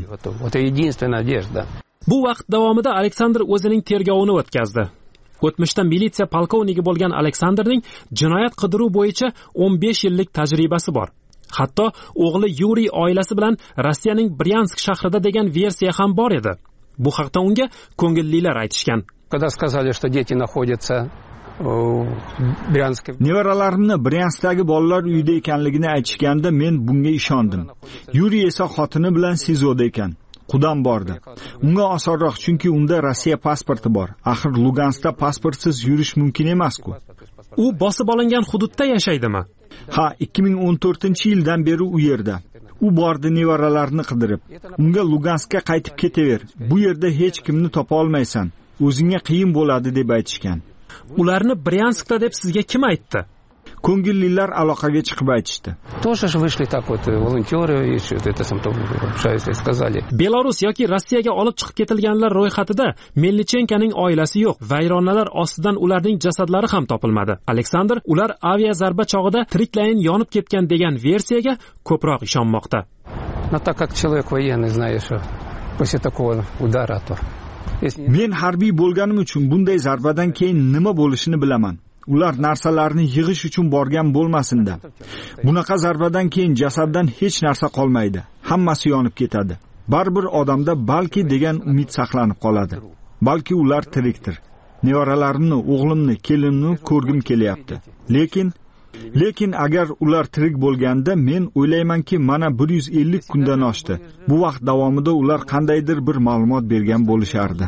Bu vaqt davomida Aleksandr o'zining tergovini o'tkazdi. O'tmishda militsiya polkovniki bo'lgan Aleksandrning jinoyat qidiruv bo'yicha o'n besh yillik tajribasi bor. Hatto o'g'li Yuri oilasi bilan Rossiyaning Bryansk shahrida degan versiya ham bor edi. Bu haqda unga ko'ngillilar aytishgan. Когда сказали, что дети находятся в Брянске. Nevaralarimni Bryanskdagi bolalar uyida ekanligini aytishganda men bunga ishondim. Yuri esa xotini bilan Sizoda ekan. Qudam bordi. Unga osonroq, chunki unda Rossiya pasporti bor. Axir Luganskda pasportsiz yurish mumkin emas-ku. U bosib olingan hududda yashaydimi? Ha, ikki ming o'n to'rtinchi yildan beri u yerda. U bordi nevaralarini qidirib. Unga Luganskka qaytib ketaver. Bu yerda hech kimni topa olmaysan. O'zingga qiyin bo'ladi deb aytishgan. Ularni Bryanskda deb sizga kim aytdi? Ko'ngillilar aloqaga chiqib aytishdi. Тоже же вышли так вот волонтеры и что это сам там сказали. Belarus yoki Rossiyaga olib chiqib ketilganlar ro'yxatida Melnichenkaning oilasi yo'q. Vayronalar ostidan ularning jasadlari ham topilmadi. Aleksandr ular aviazarba chog'ida tiriklayin yonib ketgan degan versiyaga ko'proq ishonmoqda. Но так как человек военный, знаешь, после такого удара то Men harbiy bo'lganim uchun bunday zarbadan keyin nima bo'lishini bilaman. Ular narsalarni yig'ish uchun borgan bo'lmasin-da. Bunaqa zarbadan keyin jasaddan hech narsa qolmaydi. Hammasi yonib ketadi. Baribir odamda balki degan umid saqlanib qoladi. Balki ular tirikdir. Nevaralarimni, o'g'limni, kelinimni ko'rgim kelyapti. Lekin Lekin agar ular tirik bo'lganda men o'ylaymanki mana bir yuz ellik kundan oshdi. Bu vaqt davomida ular qandaydir bir ma'lumot bergan bo'lishardi.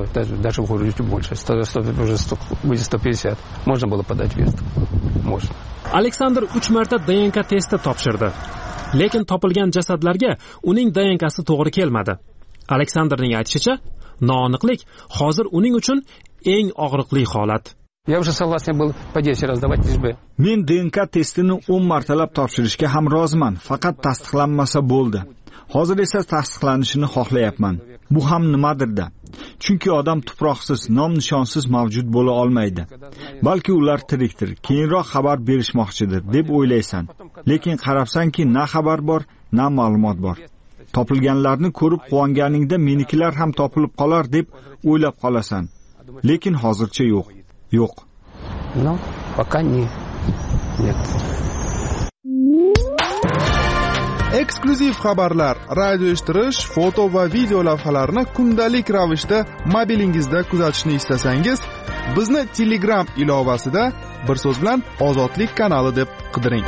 Aleksandr uch marta D N K testi topshirdi. Lekin topilgan jasadlarga uning D N K'si to'g'ri kelmadi. Aleksandrning aytishicha, noaniqlik hozir uning uchun eng og'riqli holat. Я уже согласен был по десять раз давать лишь бы. Men D N K testini o'n martalab topshirishga ham roziman, faqat tasdiqlanmasa bo'ldi. Hozir esa tasdiqlanishini xohlayapman. Bu ham nimadir-da. Chunki odam tuproqsiz, nom-nishonsiz mavjud bo'la olmaydi. Balki ular tirikdir, keyinroq xabar berishmoqchidir deb o'ylaysan. Lekin qarabsanki, na xabar bor, na ma'lumot bor. Topilganlarni ko'rib quvonganingda menikilar ham topilib qolar deb o'ylab qolasan. Lekin hozircha yo'q. Yo'q. No, пока не. Нет. Eksklyuziv xabarlar, radio eshittirish, foto va video lavhalarni kundalik ravishda mobilingizda kuzatishni istasangiz, bizni Telegram ilovasida bir so'z bilan Ozodlik kanali deb qidiring.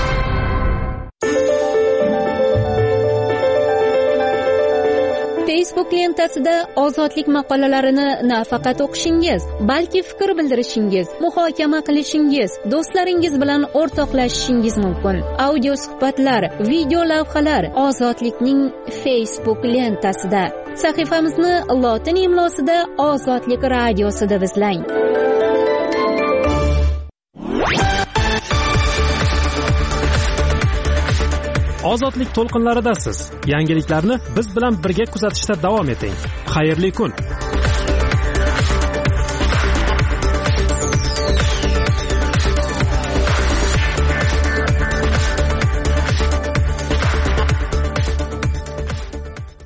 Facebook lentasida ozodlik maqolalarini nafaqat o'qishingiz, balki fikr bildirishingiz, muhokama qilishingiz, do'stlaringiz bilan o'rtoqlashishingiz mumkin. Audio suhbatlar, video lavhalar Ozodlikning Facebook lentasida. Sahifamizni lotin imlosida Ozodlik radiosi deb izlang. Ozodlik to'lqinlaridasiz. Yangiliklarni biz bilan birga kuzatishda davom eting. Xayrli kun.